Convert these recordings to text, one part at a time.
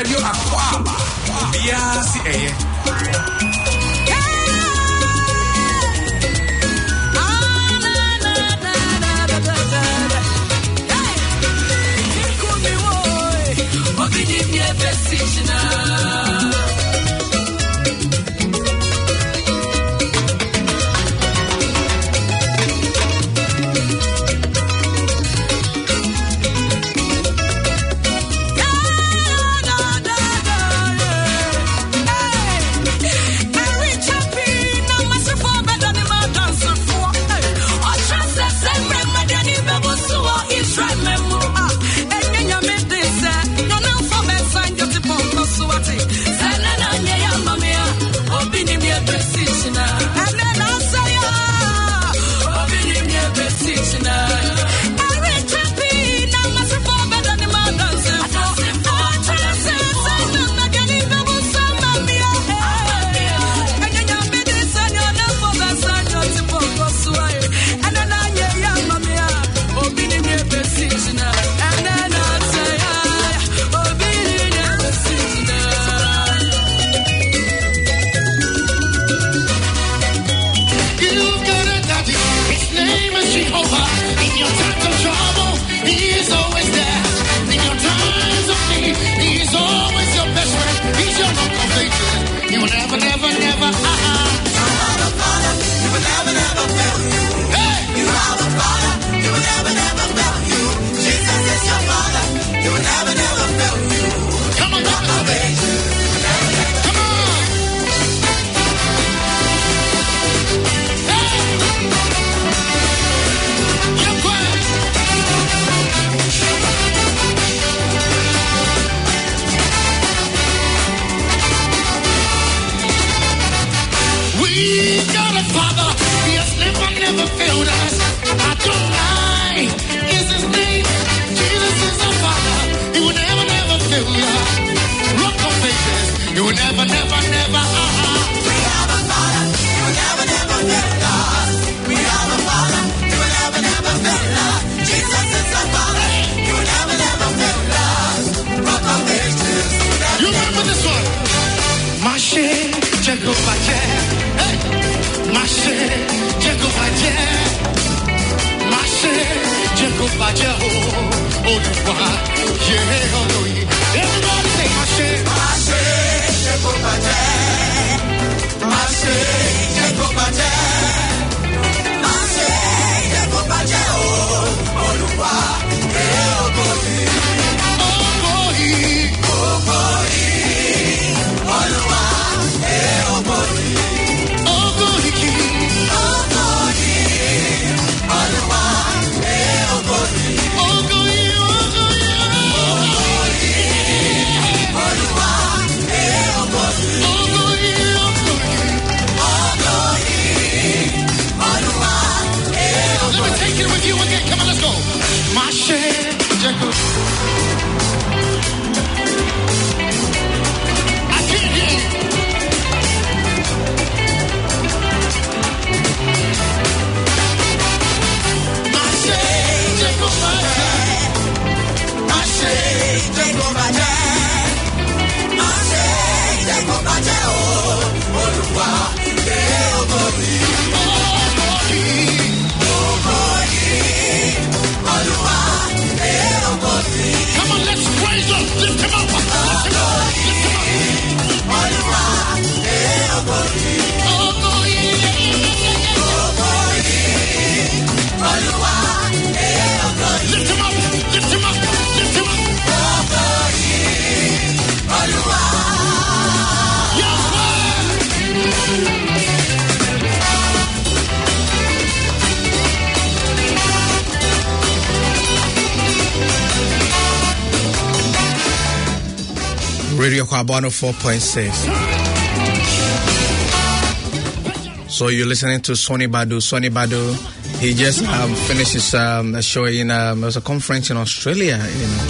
Radio Aquaba. Biasi eye. Radio Kwabano 4.6. So you're listening to Sonny Badu. Sonny Badu, he just finished his show in there was a conference in Australia. You know.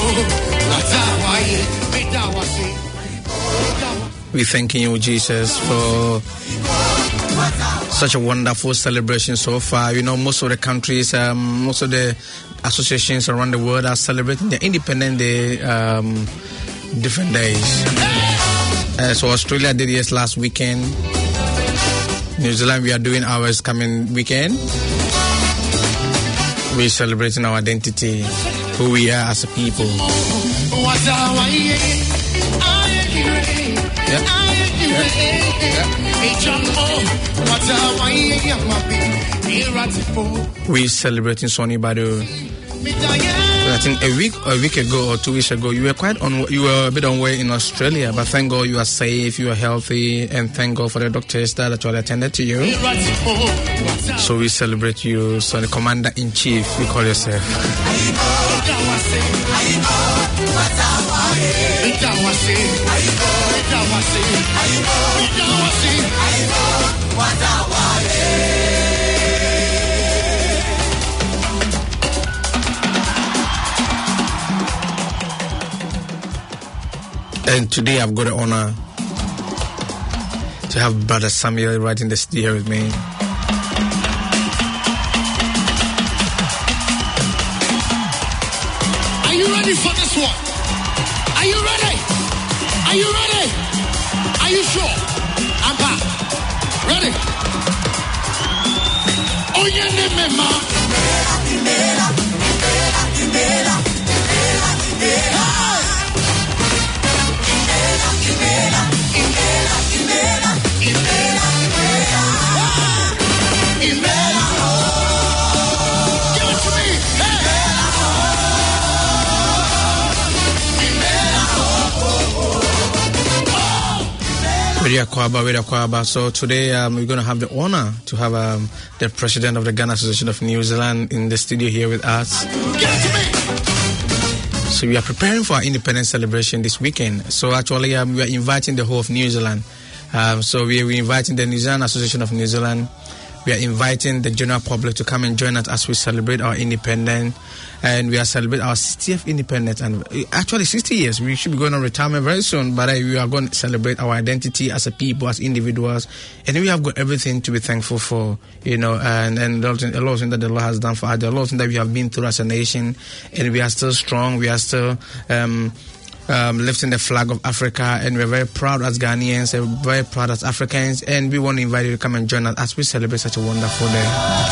We thanking you, Jesus, for such a wonderful celebration so far. You know, most of the countries, most of the associations around the world are celebrating their Independence Day different days. So Australia did it last weekend. New Zealand, we are doing ours coming weekend. We're celebrating our identity, who we are as a people. We're celebrating Sonny Badu. I think a week ago or 2 weeks ago, you were a bit unwell in Australia, but thank God you are safe, you are healthy, and thank God for the doctors that actually attended to you. So we celebrate you, so the Commander-in-Chief, you call yourself. And today I've got the honor to have Brother Samuel right in the studio with me. Are you ready for this one? Are you ready? Are you ready? Are you sure? I'm back. Ready? Oh, yeah, So today we're going to have the honor to have the president of the Ghana Association of New Zealand in the studio here with us. So we are preparing for our independence celebration this weekend. So actually we are inviting the whole of New Zealand. So we are inviting the New Zealand Association of New Zealand. We are inviting the general public to come and join us as we celebrate our independence. And we are celebrating our 60th independence. And actually 60 years. We should be going on retirement very soon. But we are going to celebrate our identity as a people, as individuals. And we have got everything to be thankful for, you know, and a lot of things that the Lord has done for us. A lot of things that we have been through as a nation. And we are still strong. We are still lifting the flag of Africa, and we're very proud as Ghanaians, and we're very proud as Africans, and we want to invite you to come and join us as we celebrate such a wonderful day.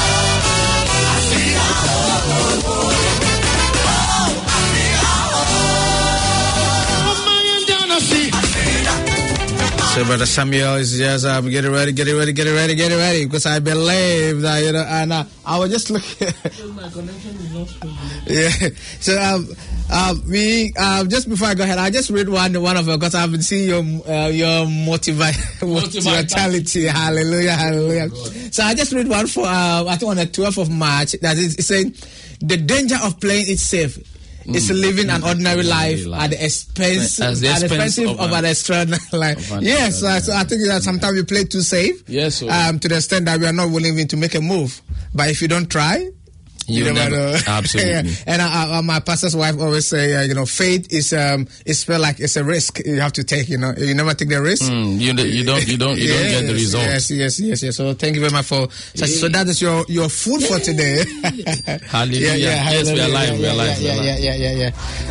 So Brother Samuel is just get it ready, because I believe that, you know, and I was just looking. My connection is not strong. Yeah. So we just before I go ahead, I just read one of them because I've been seeing your motivatality. Hallelujah. So I just read one for I think on the 12th of March that is saying the danger of playing it safe. It's living an ordinary life at the expense of an extraordinary life. Yes, so I think that sometimes we play too safe. Yes, to the extent that we are not willing even to make a move. But if you don't try, you never know. Absolutely. And my pastor's wife always say, you know, faith is felt like it's a risk you have to take. You know, you never take the risk. You don't get the result. Yes. So thank you very much for. So that is your food for today. Hallelujah. Yes, we are live. Yeah.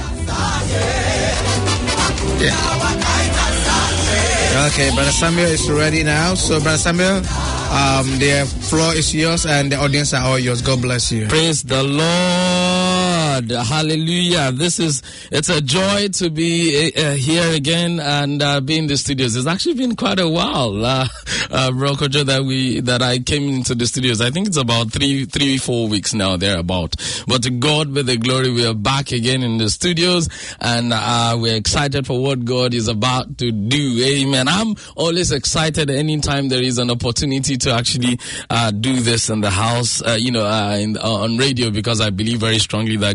Okay, Brother Samuel is ready now. So, Brother Samuel, the floor is yours and the audience are all yours. God bless you. Praise the Lord. Hallelujah. It's a joy to be here again and be in the studios. It's actually been quite a while, Brokojo, that I came into the studios. I think it's about 3-4 weeks now, thereabout. But to God be the glory, we are back again in the studios and we're excited for what God is about to do. Amen. I'm always excited anytime there is an opportunity to actually do this in the house, on radio, because I believe very strongly that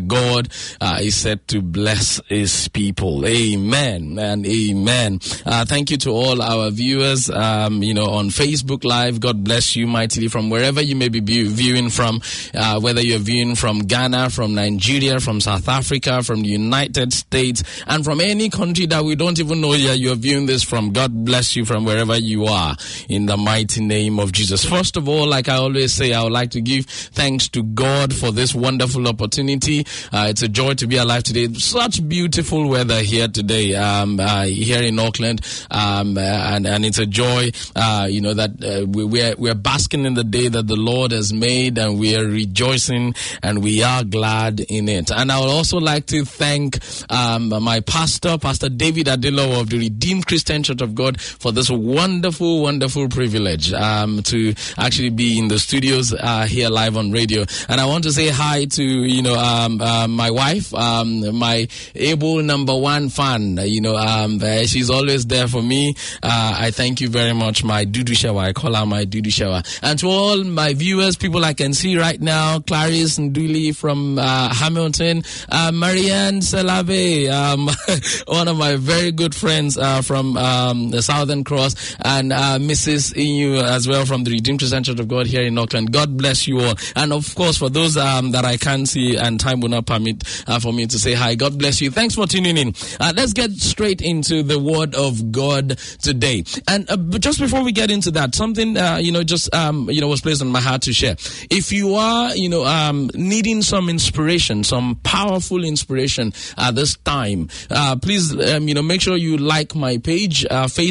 God is set to bless his people. Amen and amen. Thank you to all our viewers, on Facebook Live. God bless you mightily from wherever you may be viewing from, whether you're viewing from Ghana, from Nigeria, from South Africa, from the United States, and from any country that we don't even know you're viewing this from. God bless you from wherever you are, in the mighty name of Jesus. First of all, like I always say, I would like to give thanks to God for this wonderful opportunity. It's a joy to be alive today. Such beautiful weather here today, here in Auckland, and it's a joy, that we're basking in the day that the Lord has made, and we are rejoicing and we are glad in it. And I would also like to thank my pastor, Pastor David Adilo of the Redeemed Christian Church of God, for this wonderful, wonderful privilege to actually be in the studios here live on radio. And I want to say hi to my wife, my able number one fan. She's always there for me. I thank you very much, my Dudu Shawa. I call her my Dudu Shawa. And to all my viewers, people I can see right now, Clarice Nduli from Hamilton, Marianne Salabe, one of my very good friends from the Southern Cross, and Mrs. Inyu as well from the Redeemed Christian Church of God here in Auckland. God bless you all. And of course, for those that I can't see and time will not permit for me to say hi, God bless you. Thanks for tuning in. Let's get straight into the Word of God today. And but just before we get into that, something was placed on my heart to share. If you are needing some inspiration, some powerful inspiration at this time, please make sure you like my page,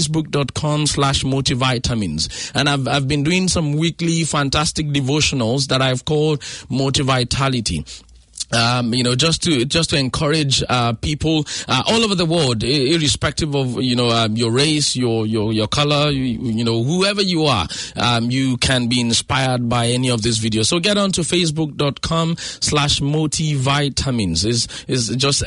facebook.com/motivitamins. And I've been doing some weekly fantastic devotionals that I've called Motivitality. Just to encourage people all over the world, irrespective of your race, your color, whoever you are, you can be inspired by any of these videos. So get on to facebook.com/motivitamins. is just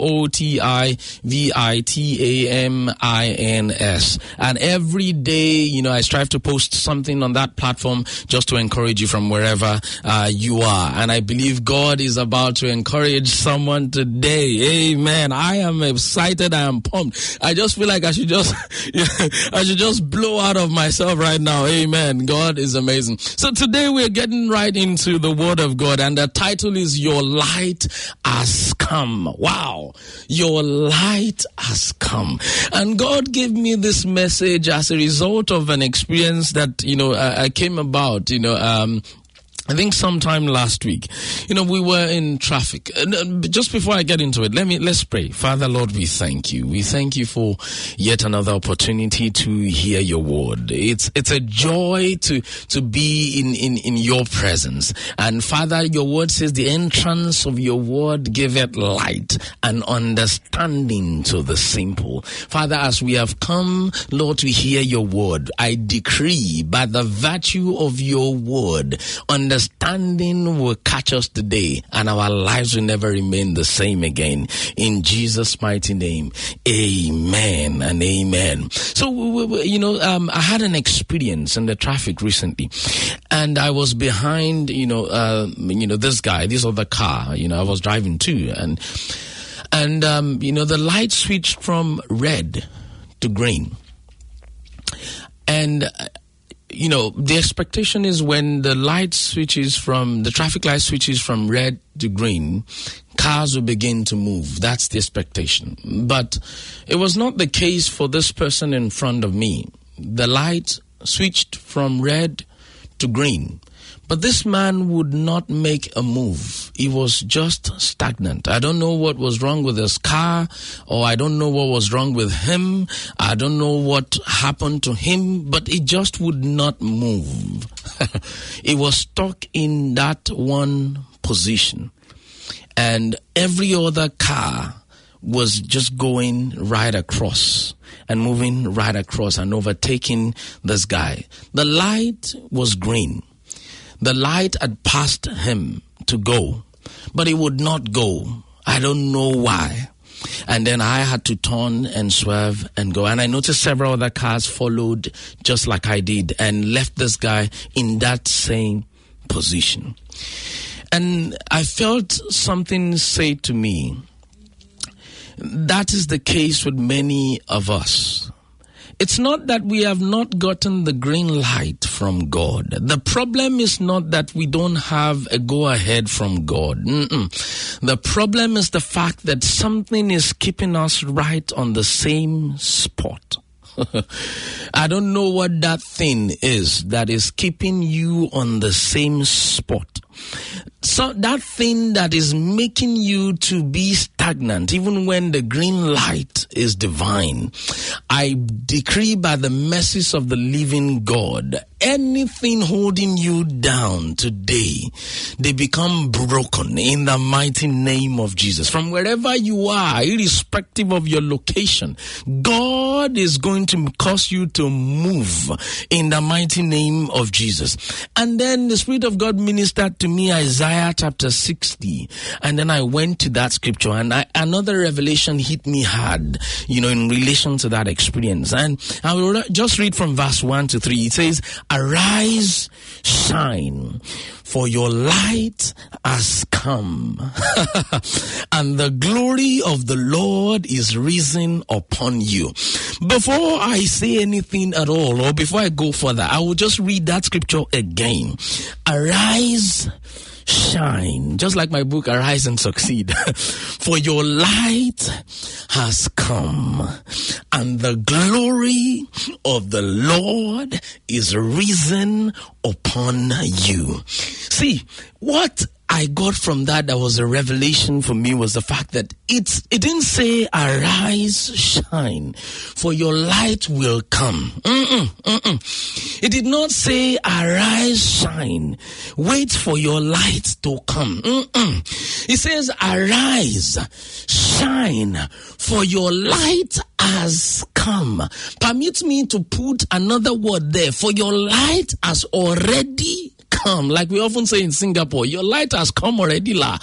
MOTIVITAMINS. And every day, I strive to post something on that platform just to encourage you from wherever you are. And I believe God is about to encourage someone today. Amen. I am excited. I am pumped. I just feel like I should just blow out of myself right now. Amen. God is amazing. So today we're getting right into the Word of God, and the title is Your Light Has Come. Wow. Your light has come. And God gave me this message as a result of an experience that, I came about, I think sometime last week, we were in traffic. Just before I get into it, let's pray. Father, Lord, we thank you. We thank you for yet another opportunity to hear your word. It's a joy to be in your presence. And Father, your word says the entrance of your word giveth light and understanding to the simple. Father, as we have come, Lord, to hear your word, I decree by the virtue of your word, understanding will catch us today, and our lives will never remain the same again. In Jesus' mighty name, amen and amen. So, I had an experience in the traffic recently, and I was behind, this guy, this other car, I was driving too, and the light switched from red to green. And the expectation is when the traffic light switches from red to green, cars will begin to move. That's the expectation. But it was not the case for this person in front of me. The light switched from red to green, but this man would not make a move. He was just stagnant. I don't know what was wrong with his car, or I don't know what was wrong with him. I don't know what happened to him, but he just would not move. He was stuck in that one position. And every other car was just going right across and moving right across and overtaking this guy. The light was green. The light had passed him to go, but he would not go. I don't know why. And then I had to turn and swerve and go. And I noticed several other cars followed just like I did and left this guy in that same position. And I felt something say to me, that is the case with many of us. It's not that we have not gotten the green light from God. The problem is not that we don't have a go-ahead from God. The problem is the fact that something is keeping us right on the same spot. I don't know what that thing is that is keeping you on the same spot. So that thing that is making you to be stagnant, even when the green light is divine, I decree by the mercies of the living God, anything holding you down today, they become broken in the mighty name of Jesus. From wherever you are, irrespective of your location, God is going to cause you to move in the mighty name of Jesus. And then the Spirit of God ministered to me Isaiah chapter 60, and then I went to that scripture, and another revelation hit me hard, in relation to that experience. And I will just read from verse 1 to 3. It says, "Arise, shine, for your light has come, and the glory of the Lord is risen upon you." Before I say anything at all, or before I go further, I will just read that scripture again. Arise, shine, just like my book Arise and Succeed, for your light has come, and the glory of the Lord is risen upon you. See, what I got from that was a revelation for me was the fact that it didn't say arise, shine, for your light will come. It did not say arise, shine, wait for your light to come. It says arise, shine, for your light has come. Permit me to put another word there. For your light has already come. Like we often say in Singapore, your light has come already, la.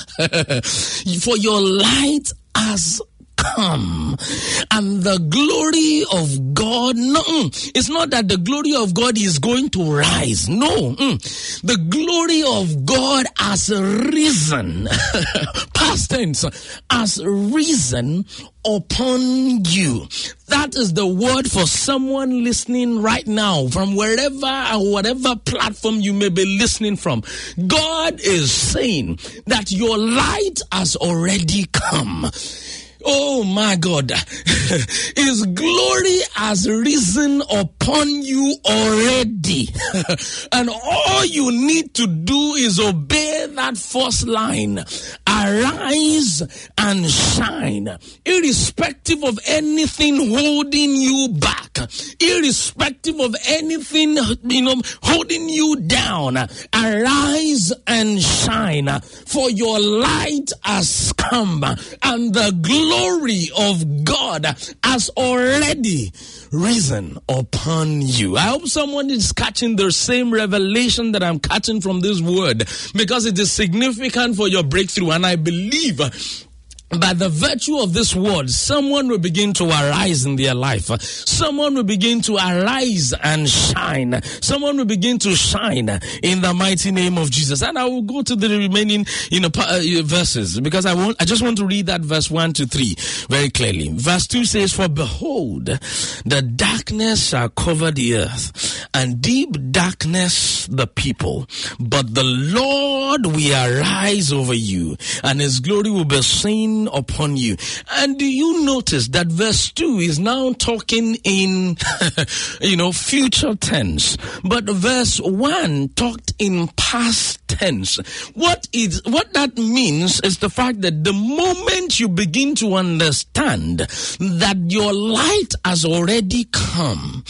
For your light has come, and the glory of God, it's not that the glory of God is going to rise. No, the glory of God has risen, past tense, has risen upon you. That is the word for someone listening right now, from wherever or whatever platform you may be listening from. God is saying that your light has already come. Oh my God, His glory has risen upon you already. And all you need to do is obey that first line. Arise and shine. Irrespective of anything holding you back, irrespective of anything, holding you down, arise and shine. For your light has come, and the glory of God has already risen upon you. I hope someone is catching the same revelation that I'm catching from this word, because it is significant for your breakthrough. And I believe by the virtue of this word, someone will begin to arise in their life. Someone will begin to arise and shine. Someone will begin to shine in the mighty name of Jesus. And I will go to the remaining, verses, because I just want to read that verse 1 to 3 very clearly. Verse 2 says, "For behold, the darkness shall cover the earth, and deep darkness the people. But the Lord will arise over you, and His glory will be seen upon you." And do you notice that verse 2 is now talking in future tense, but verse 1 talked in past tense? What that means is the fact that the moment you begin to understand that your light has already come,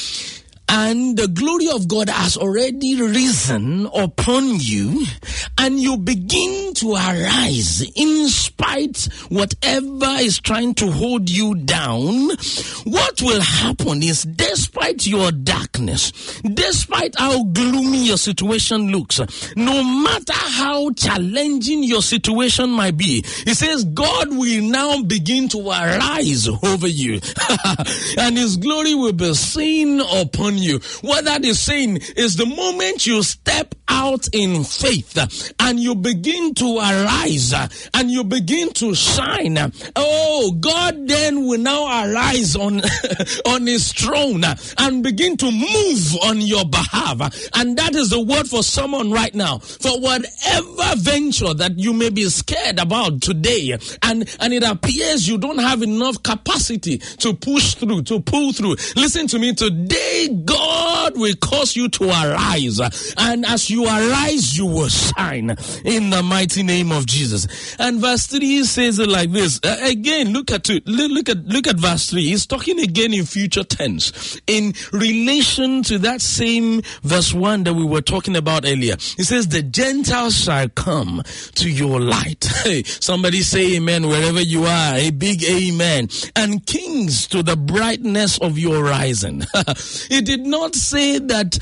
and the glory of God has already risen upon you, and you begin to arise in spite whatever is trying to hold you down, what will happen is, despite your darkness, despite how gloomy your situation looks, no matter how challenging your situation might be, it says God will now begin to arise over you and His glory will be seen upon upon you. What that is saying is the moment you step out in faith and you begin to arise and you begin to shine, God then will now arise on his throne and begin to move on your behalf. And that is the word for someone right now. For whatever venture that you may be scared about today, and it appears you don't have enough capacity to push through, to pull through. Listen to me, today God will cause you to arise. And as you arise, you will shine in the mighty name of Jesus. And verse 3 says it like this. Again, look at verse 3. He's talking again in future tense in relation to that same verse 1 that we were talking about earlier. He says, the Gentiles shall come to your light. Hey, somebody say amen wherever you are. A big amen. And kings to the brightness of your rising. It did not say that,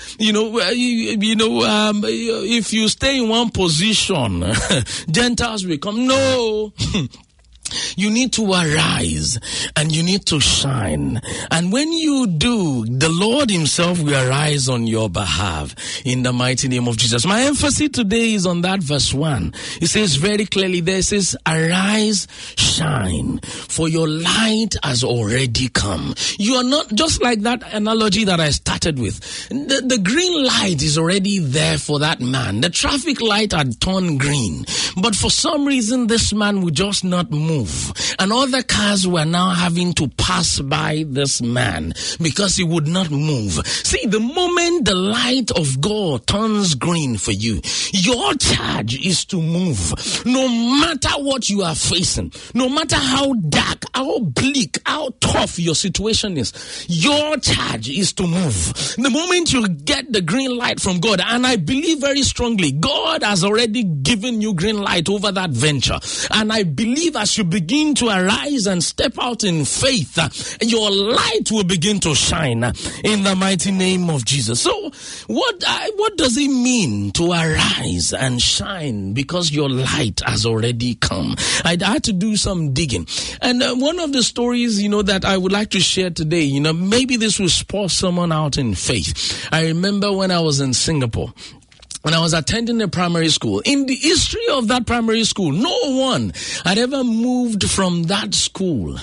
if you stay in one position, Gentiles will come. No. You need to arise and you need to shine. And when you do, the Lord himself will arise on your behalf in the mighty name of Jesus. My emphasis today is on that verse 1. It says very clearly there, it says, arise, shine, for your light has already come. You are not, just like that analogy that I started with. The green light is already there for that man. The traffic light had turned green. But for some reason, this man would just not move. And other cars were now having to pass by this man because he would not move. See, the moment the light of God turns green for you, your charge is to move. No matter what you are facing, no matter how dark, how bleak, how tough your situation is, your charge is to move. The moment you get the green light from God, and I believe very strongly, God has already given you green light over that venture. And I believe as you begin to arise and step out in faith, your light will begin to shine in the mighty name of Jesus. So what does it mean to arise and shine? Because your light has already come. I had to do some digging. And one of the stories, that I would like to share today, maybe this will spur someone out in faith. I remember when I was in Singapore, when I was attending a primary school, in the history of that primary school, no one had ever moved from that school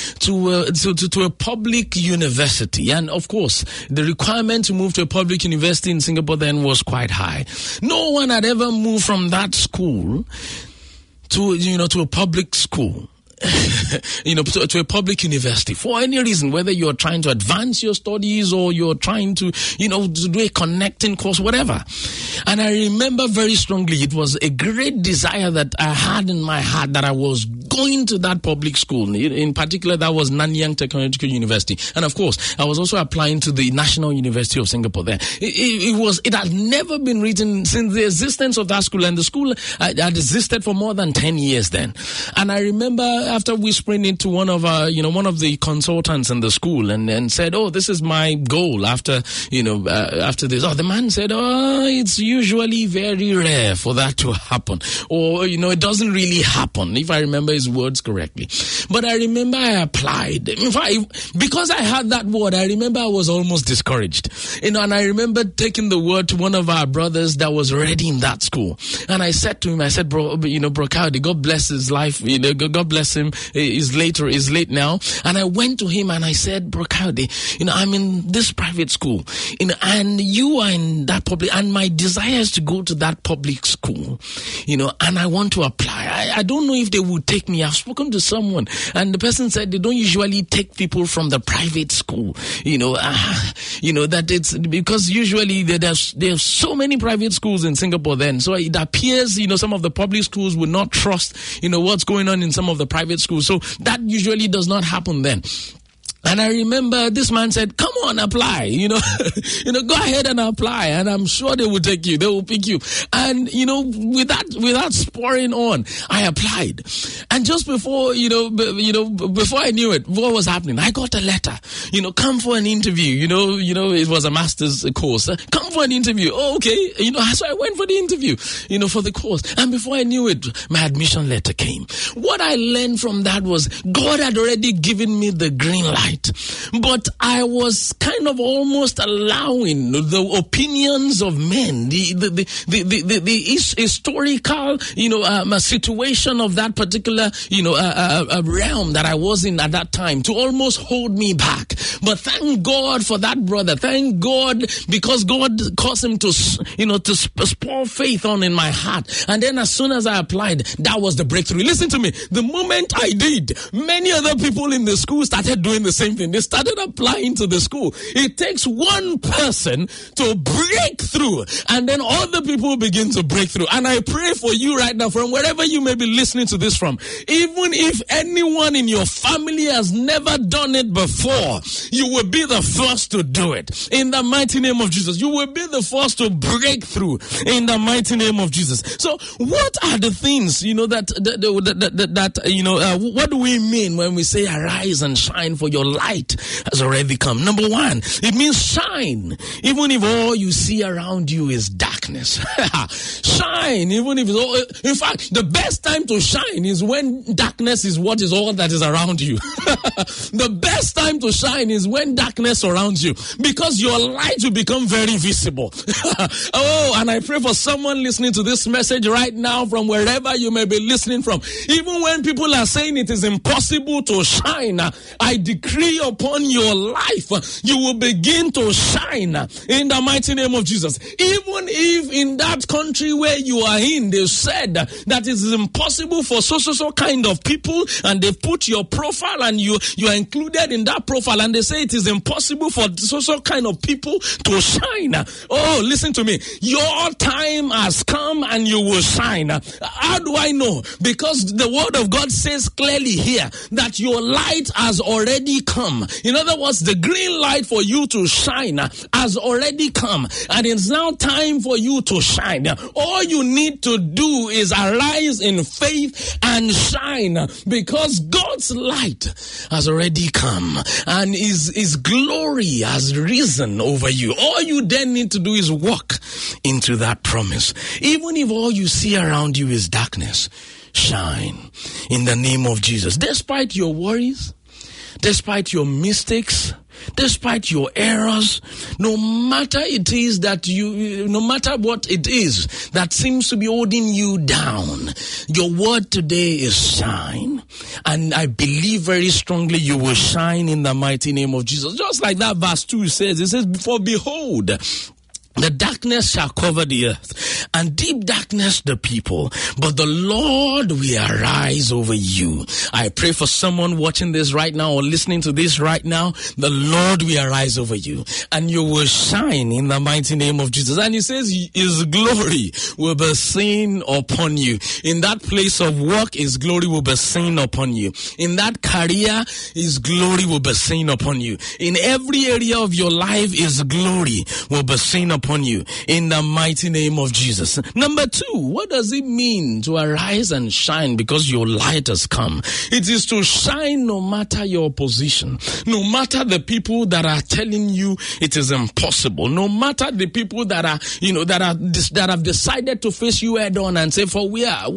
to a public university. And of course, the requirement to move to a public university in Singapore then was quite high. No one had ever moved from that school to a public school. To a public university for any reason, whether you're trying to advance your studies or you're trying to do a connecting course, whatever. And I remember very strongly, it was a great desire that I had in my heart that I was going to that public school. In particular, that was Nanyang Technological University. And of course, I was also applying to the National University of Singapore there. It had never been written since the existence of that school, and the school had existed for more than 10 years then. And I remember after whispering it to one of the consultants in the school and said, this is my goal after this. The man said, it's usually very rare for that to happen. Or, it doesn't really happen, if I remember his words correctly. But I remember I applied. In fact, because I had that word, I remember I was almost discouraged. And I remember taking the word to one of our brothers that was already in that school. And I said to him, bro, Cowdy, God bless his life. God bless him. He's late now. And I went to him and I said, Bro Cowdy, I'm in this private school, and you are in that public, and my desire is to go to that public school, and I want to apply. I don't know if they would take me. I've spoken to someone, and the person said they don't usually take people from the private school, that it's because usually there's so many private schools in Singapore then. So it appears, some of the public schools would not trust, what's going on in some of the private schools. So that usually does not happen then. And I remember this man said, come on, apply, go ahead and apply. And I'm sure they will take you. They will pick you. And, without spurring on, I applied. And just before, before I knew it, what was happening? I got a letter, come for an interview. It was a master's course. Come for an interview. Oh, okay. So I went for the interview, for the course. And before I knew it, my admission letter came. What I learned from that was God had already given me the green light. But I was kind of almost allowing the opinions of men, the historical, situation of that particular, realm that I was in at that time to almost hold me back. But thank God for that brother. Thank God, because God caused him to spur faith on in my heart. And then as soon as I applied, that was the breakthrough. Listen to me. The moment I did, many other people in the school started doing the same thing. They started applying to the school. It takes one person to break through, and then other people begin to break through. And I pray for you right now, from wherever you may be listening to this from, even if anyone in your family has never done it before, you will be the first to do it. In the mighty name of Jesus, you will be the first to break through in the mighty name of Jesus. So what are the things, what do we mean when we say arise and shine, for your light has already come? Number one, it means shine even if all you see around you is darkness. Shine even if in fact, the best time to shine is when darkness is what is all that is around you. The best time to shine is when darkness surrounds you, because your light will become very visible. Oh, and I pray for someone listening to this message right now, from wherever you may be listening from. Even when people are saying it is impossible to shine, I decree upon your life, you will begin to shine in the mighty name of Jesus. Even if in that country where you are in, they said that it is impossible for so kind of people, and they put your profile and you are included in that profile, and they say it is impossible for so kind of people to shine. Oh, listen to me. Your time has come and you will shine. How do I know? Because the word of God says clearly here that your light has already come. In other words, the green light for you to shine has already come, and it's now time for you to shine. All you need to do is arise in faith and shine, because God's light has already come and his glory has risen over you. All you then need to do is walk into that promise. Even if all you see around you is darkness, shine in the name of Jesus. Despite your worries, despite your mistakes, despite your errors, no matter it is that no matter what it is that seems to be holding you down, your word today is shine. And I believe very strongly you will shine in the mighty name of Jesus. Just like that verse 2 says, it says, for behold, the darkness shall cover the earth, and deep darkness the people, but the Lord will arise over you. I pray for someone watching this right now or listening to this right now. The Lord will arise over you, and you will shine in the mighty name of Jesus. And he says his glory will be seen upon you. In that place of work, his glory will be seen upon you. In that career, his glory will be seen upon you. In every area of your life, his glory will be seen upon you in the mighty name of Jesus. Number 2, what does it mean to arise and shine because your light has come? It is to shine no matter your position, no matter the people that are telling you it is impossible, no matter the people that are, that have decided to face you head on and say, for we are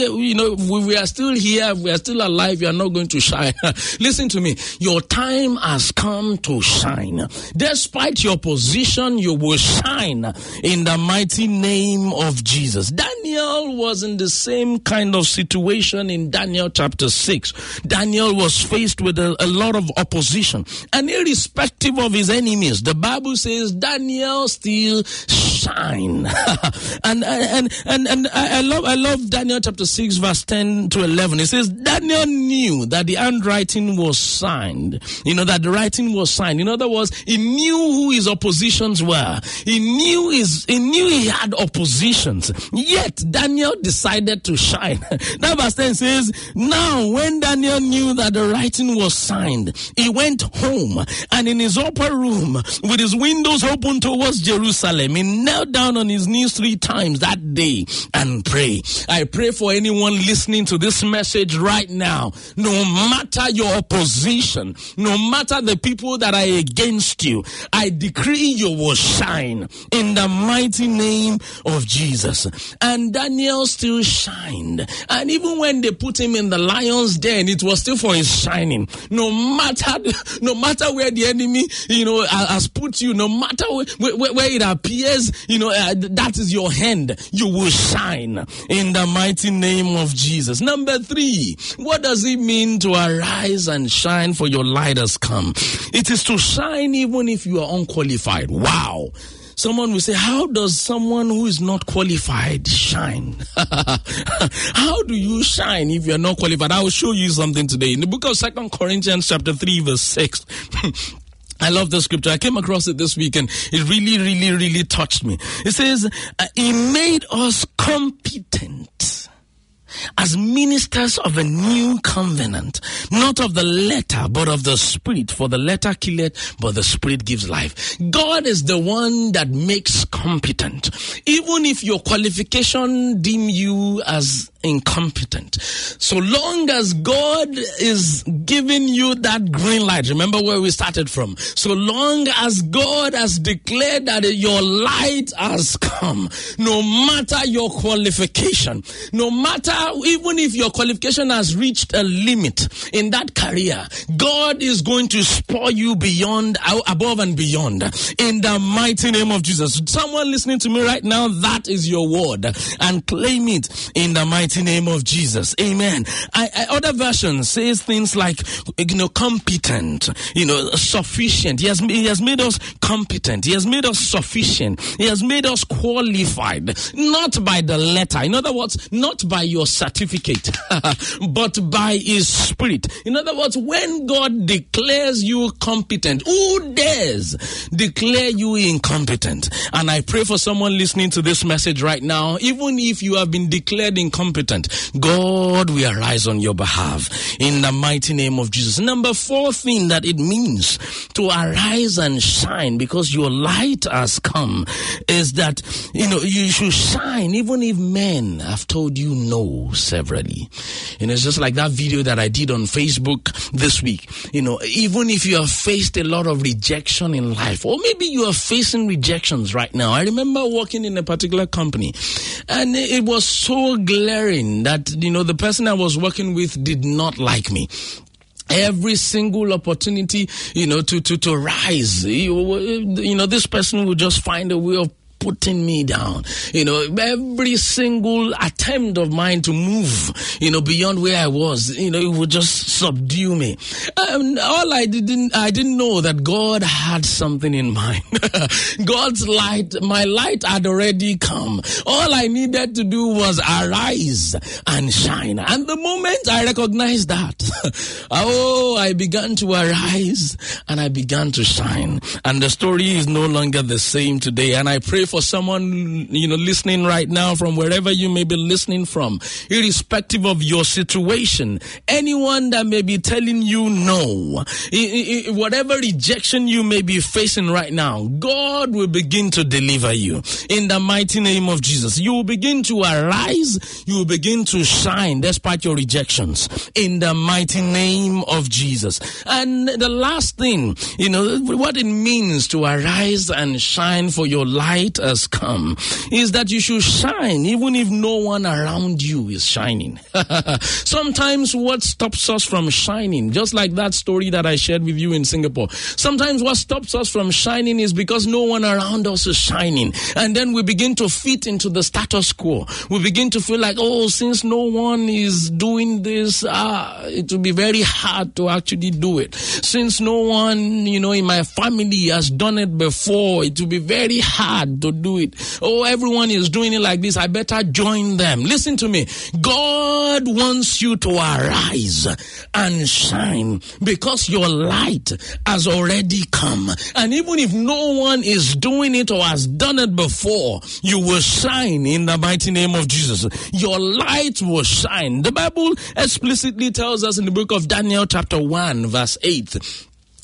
still here, we are still alive, you are not going to shine. Listen to me. Your time has come to shine. Despite your position, you will shine in the mighty name of Jesus. Daniel was in the same kind of situation in Daniel chapter 6. Daniel was faced with a lot of opposition, and irrespective of his enemies, the Bible says Daniel still shine. and I love Daniel chapter 6 verse 10 to 11. It says Daniel knew that the handwriting was signed. That the writing was signed. In other words, he knew who his oppositions were. He knew he had oppositions. Yet Daniel decided to shine. That verse 10 says, now when Daniel knew that the writing was signed, he went home, and in his upper room with his windows open towards Jerusalem, he knelt knelt down on his knees 3 times that day and pray. I pray for anyone listening to this message right now, no matter your opposition, no matter the people that are against you, I decree you will shine in the mighty name of Jesus. And Daniel still shined. And even when they put him in the lion's den, it was still for his shining. No matter where the enemy, has put you, no matter where it appears, that is your hand, you will shine in the mighty name of Jesus. Number 3, what does it mean to arise and shine, for your light has come? It is to shine even if you are unqualified. Wow. Someone will say, how does someone who is not qualified shine? How do you shine if you're not qualified? I will show you something today. In the book of 2 Corinthians chapter 3 verse 6. I love the scripture. I came across it this week and it really, really, really touched me. It says, he made us competent as ministers of a new covenant, not of the letter, but of the Spirit. For the letter killeth, but the Spirit gives life. God is the one that makes competent. Even if your qualification deem you as incompetent, so long as God is giving you that green light, remember where we started from, so long as God has declared that your light has come, no matter your qualification, no matter, even if your qualification has reached a limit in that career, God is going to spur you beyond, above and beyond, in the mighty name of Jesus. Someone listening to me right now, that is your word, and claim it in the mighty name of Jesus. Amen. Other versions says things like, competent, sufficient. He has made us competent. He has made us sufficient. He has made us qualified, not by the letter. In other words, not by your certificate, but by his Spirit. In other words, when God declares you competent, who dares declare you incompetent? And I pray for someone listening to this message right now, even if you have been declared incompetent, God will arise on your behalf in the mighty name of Jesus. Number 4 thing that it means to arise and shine because your light has come is that, you should shine even if men have told you no severally. It's just like that video that I did on Facebook this week. Even if you have faced a lot of rejection in life, or maybe you are facing rejections right now. I remember working in a particular company and it was so glaring that, the person I was working with did not like me. Every single opportunity, to rise, this person would just find a way of putting me down. Every single attempt of mine to move, beyond where I was, it would just subdue me. I didn't know that God had something in mind. God's light, my light had already come. All I needed to do was arise and shine. And the moment I recognized that, I began to arise and I began to shine. And the story is no longer the same today. And I pray for someone, listening right now from wherever you may be listening from, irrespective of your situation, anyone that may be telling you no, whatever rejection you may be facing right now, God will begin to deliver you in the mighty name of Jesus. You will begin to arise, you will begin to shine despite your rejections in the mighty name of Jesus. And the last thing, what it means to arise and shine, for your light has come, is that you should shine even if no one around you is shining. Sometimes what stops us from shining, just like that story that I shared with you in Singapore, sometimes what stops us from shining is because no one around us is shining. And then we begin to fit into the status quo. We begin to feel like, since no one is doing this, it will be very hard to actually do it. Since no one, in my family has done it before, it will be very hard to do it. Everyone is doing it like this, I better join them. Listen to me. God wants you to arise and shine because your light has already come. And even if no one is doing it or has done it before, you will shine in the mighty name of Jesus. Your light will shine. The Bible explicitly tells us in the book of Daniel chapter 1 verse 8,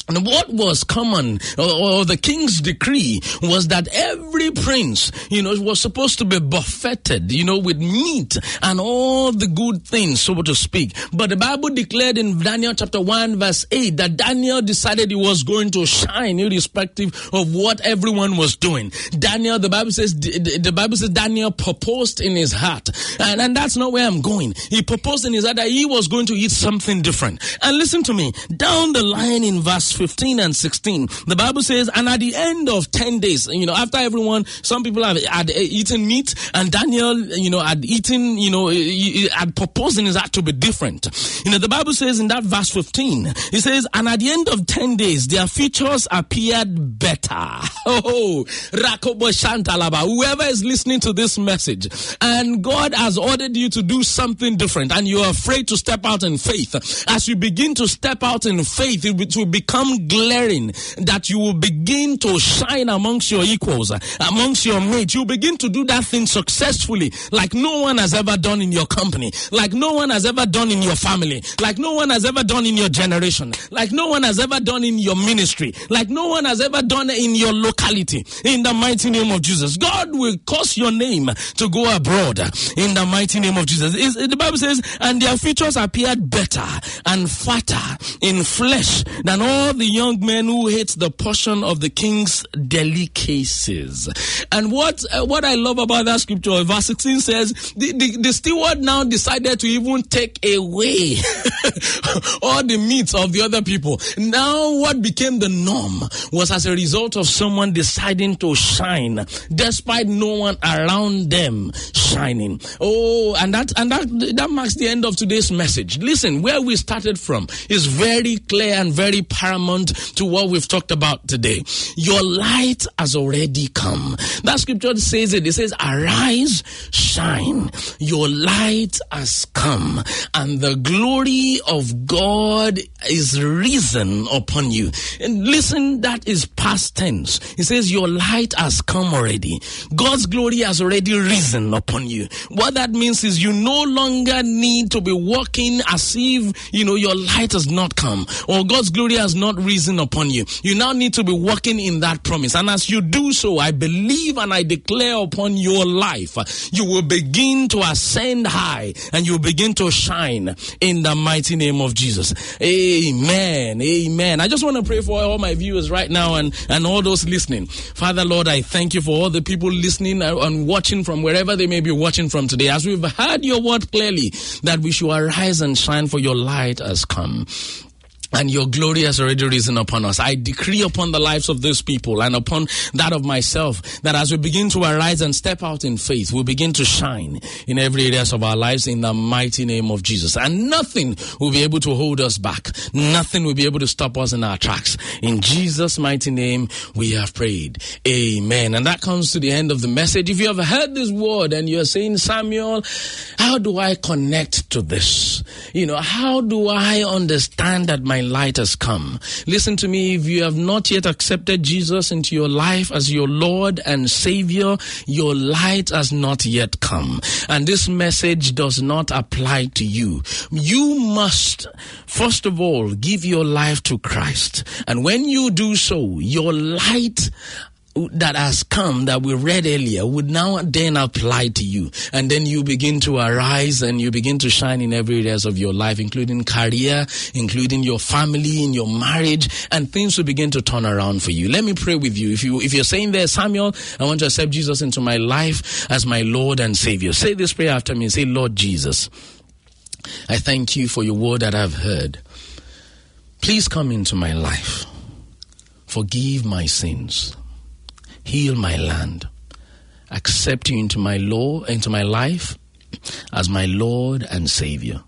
And what was common, or the king's decree, was that every prince, was supposed to be buffeted, with meat and all the good things, so to speak. But the Bible declared in Daniel chapter 1 verse 8 that Daniel decided he was going to shine irrespective of what everyone was doing. The Bible says Daniel proposed in his heart. And that's not where I'm going. He proposed in his heart that he was going to eat something different. And listen to me, down the line in verse 15 and 16, the Bible says, and at the end of 10 days, after everyone, some people had eaten meat, and Daniel, had eaten, had proposed in his heart to be different. The Bible says in that verse 15, it says, and at the end of 10 days, their features appeared better. Oh, Rakobo Shantalaba, whoever is listening to this message, and God has ordered you to do something different, and you're afraid to step out in faith. As you begin to step out in faith, it will become glaring that you will begin to shine amongst your equals, amongst your mates. You begin to do that thing successfully like no one has ever done in your company, like no one has ever done in your family, like no one has ever done in your generation, like no one has ever done in your ministry, like no one has ever done in your locality. In the mighty name of Jesus, God will cause your name to go abroad in the mighty name of Jesus. The Bible says, and their features appeared better and fatter in flesh than all the young men who ate the portion of the king's delicacies. And what I love about that scripture, verse 16 says, the steward now decided to even take away all the meats of the other people. Now what became the norm was as a result of someone deciding to shine despite no one around them shining. Oh, and that marks the end of today's message. Listen, where we started from is very clear and very paramount to what we've talked about today. Your light has already come. That scripture says it. It says, arise, shine. Your light has come, and the glory of God is risen upon you. And listen, that is past tense. It says your light has come already. God's glory has already risen upon you. What that means is you no longer need to be walking as if, your light has not come or God's glory has not risen upon you. You now need to be walking in that promise. And as you do so, I believe and I declare upon your life, you will begin to ascend high and you will begin to shine in the mighty name of Jesus. Amen. Amen. I just want to pray for all my viewers right now and all those listening. Father, Lord, I thank you for all the people listening and watching from wherever they may be watching from today. As we've heard your word clearly, that we should arise and shine, for your light has come. And your glory has already risen upon us. I decree upon the lives of those people and upon that of myself, that as we begin to arise and step out in faith, we'll begin to shine in every areas of our lives in the mighty name of Jesus. And nothing will be able to hold us back. Nothing will be able to stop us in our tracks. In Jesus' mighty name, we have prayed. Amen. And that comes to the end of the message. If you have heard this word and you're saying, Samuel, how do I connect to this? How do I understand that my light has come? Listen to me. If you have not yet accepted Jesus into your life as your Lord and Savior, your light has not yet come. And this message does not apply to you. You must, first of all, give your life to Christ. And when you do so, your light that has come, that we read earlier, would now then apply to you. And then you begin to arise and you begin to shine in every areas of your life, including career, including your family, in your marriage, and things will begin to turn around for you. Let me pray with you. If you're saying there, Samuel, I want to accept Jesus into my life as my Lord and Savior, say this prayer after me. Say, Lord Jesus, I thank you for your word that I've heard. Please come into my life. Forgive my sins. Heal my land. Accept you into my life as my Lord and Savior.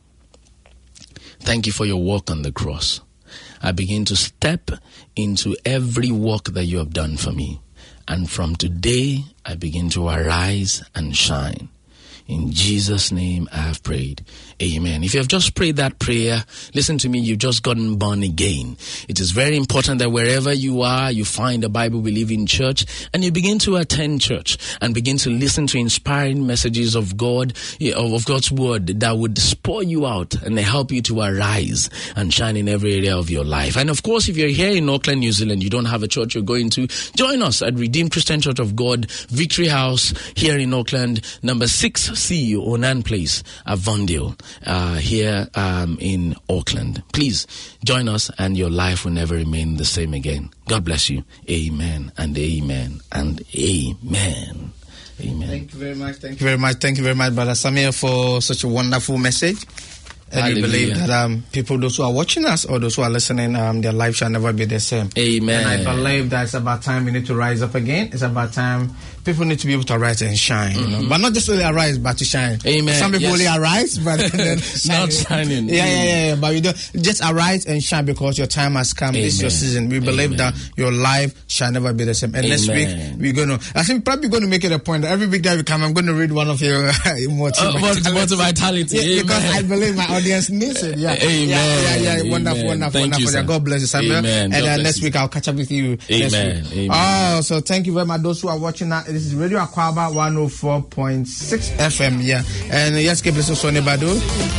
Thank you for your work on the cross. I begin to step into every work that you have done for me. And from today, I begin to arise and shine. In Jesus' name I have prayed. Amen. If you have just prayed that prayer, listen to me, you've just gotten born again. It is very important that wherever you are, you find a Bible-believing church and you begin to attend church and begin to listen to inspiring messages of God, of God's word that would spur you out and help you to arise and shine in every area of your life. And of course, if you're here in Auckland, New Zealand, you don't have a church you're going to, join us at Redeemed Christian Church of God, Victory House here in Auckland, number 6C, Onan Place, Avondale. Here in Auckland. Please join us and your life will never remain the same again. God bless you. Amen and amen and amen. Amen. Thank you very much. Thank you very much. Thank you very much, Brother Samuel, for such a wonderful message. And we believe that people, those who are watching us or those who are listening, their life shall never be the same. Amen. And I believe that it's about time we need to rise up again. It's about time people need to be able to arise and shine. You know? But not just only arise, but to shine. Amen. Some people only arise, but then not shining. Yeah. But you don't just arise and shine because your time has come. Amen. This is your season. We believe that your life shall never be the same. And next week I think probably going to make it a point that every week that we come, I'm going to read one of your Motor Vitality. Yeah, because I believe my audience needs it. Yeah. Amen. Yeah. Wonderful. Thank you, sir. God bless you, Samuel. Amen. And next week I'll catch up with you. Amen. Amen. Oh, so thank you very much. Those who are watching now, this is Radio Aquaba 104.6 FM. Yeah. And yes, keep listening to Sonny Badu.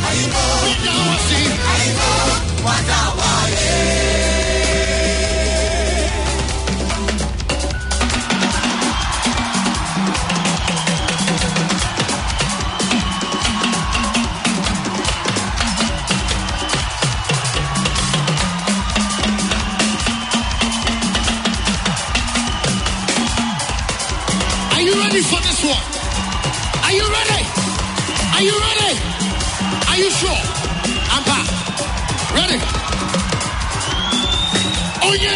For this one. Are you ready? Are you ready? Are you sure? I'm back. Ready? Oh, yeah,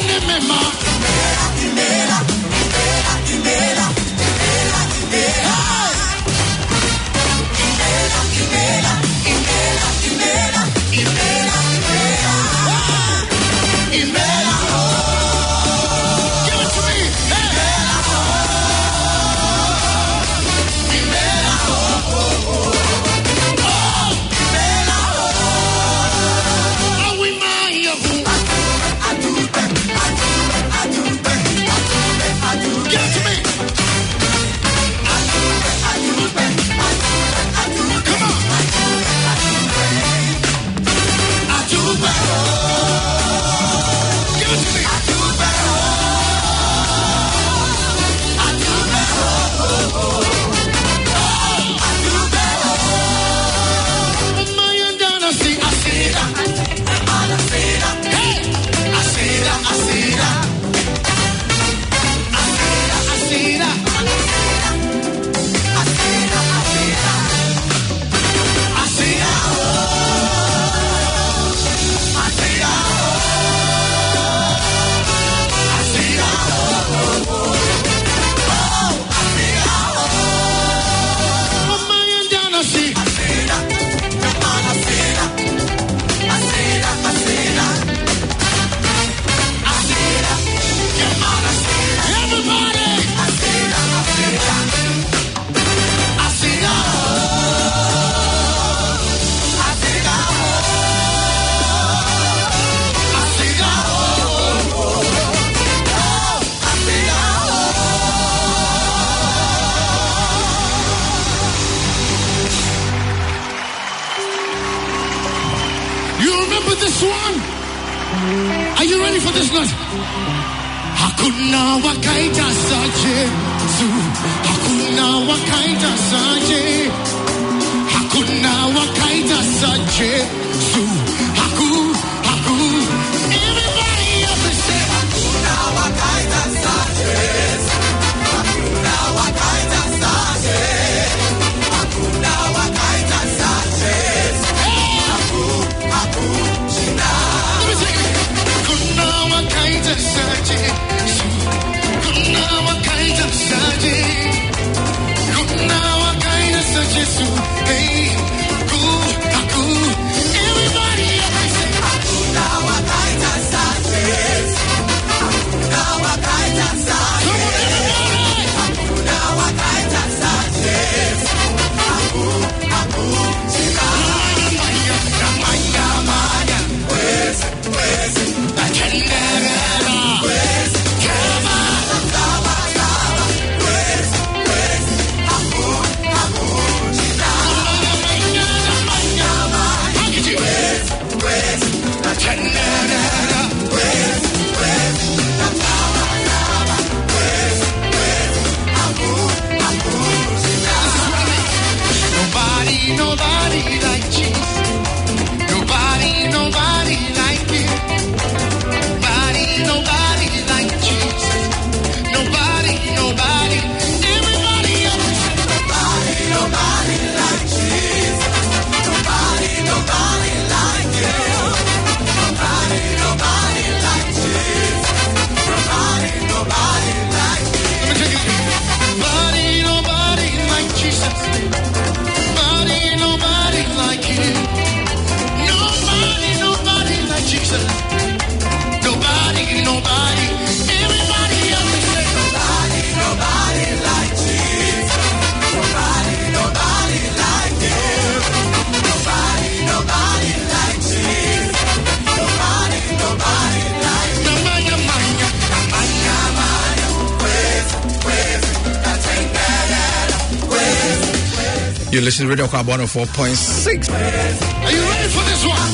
Hakuna wakaita saje zu, hakuna wakaita saje, hakuna wakaita saje zu, haku. Everybody up and say hakuna wakaita saje, hakuna wakaita saje, hakuna wakaita saje, haku. Let me sing it. Hakuna wakaita saje. Everybody You listen to Radio Kwaba 104.6. Are you ready for this one?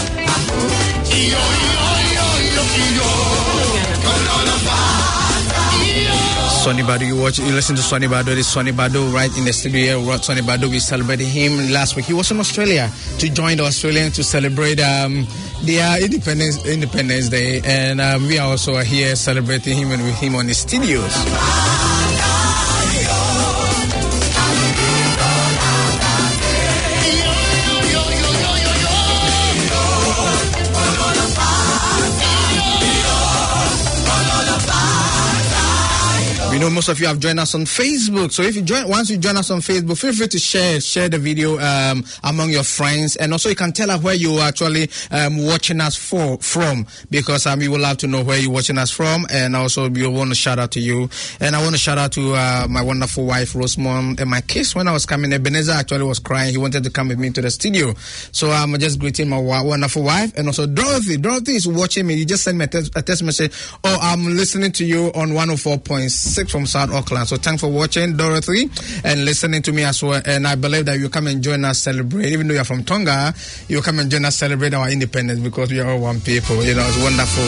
Sonny Badu, you listen to Sonny Badu. This is Sonny Badu right in the studio here. Sonny Badu, we celebrated him last week. He was in Australia to join the Australians to celebrate their Independence Day, and we are also here celebrating him and with him on the studios. We know most of you have joined us on Facebook. So if you once you join us on Facebook, feel free to share the video among your friends, and also you can tell us where you are actually watching us from, because we will have to know where you're watching us from, and also we want to shout out to you. And I want to shout out to my wonderful wife Rosemond and my kids. When I was coming, Ebenezer actually was crying. He wanted to come with me to the studio, so I'm just greeting my wonderful wife, and also Dorothy. Dorothy is watching me. You just sent me a text message. Oh, I'm listening to you on 104.6 from South Auckland. So thanks for watching, Dorothy, and listening to me as well. And I believe that you come and join us celebrate. Even though you're from Tonga, you come and join us celebrate our independence, because we are all one people. You know, it's wonderful.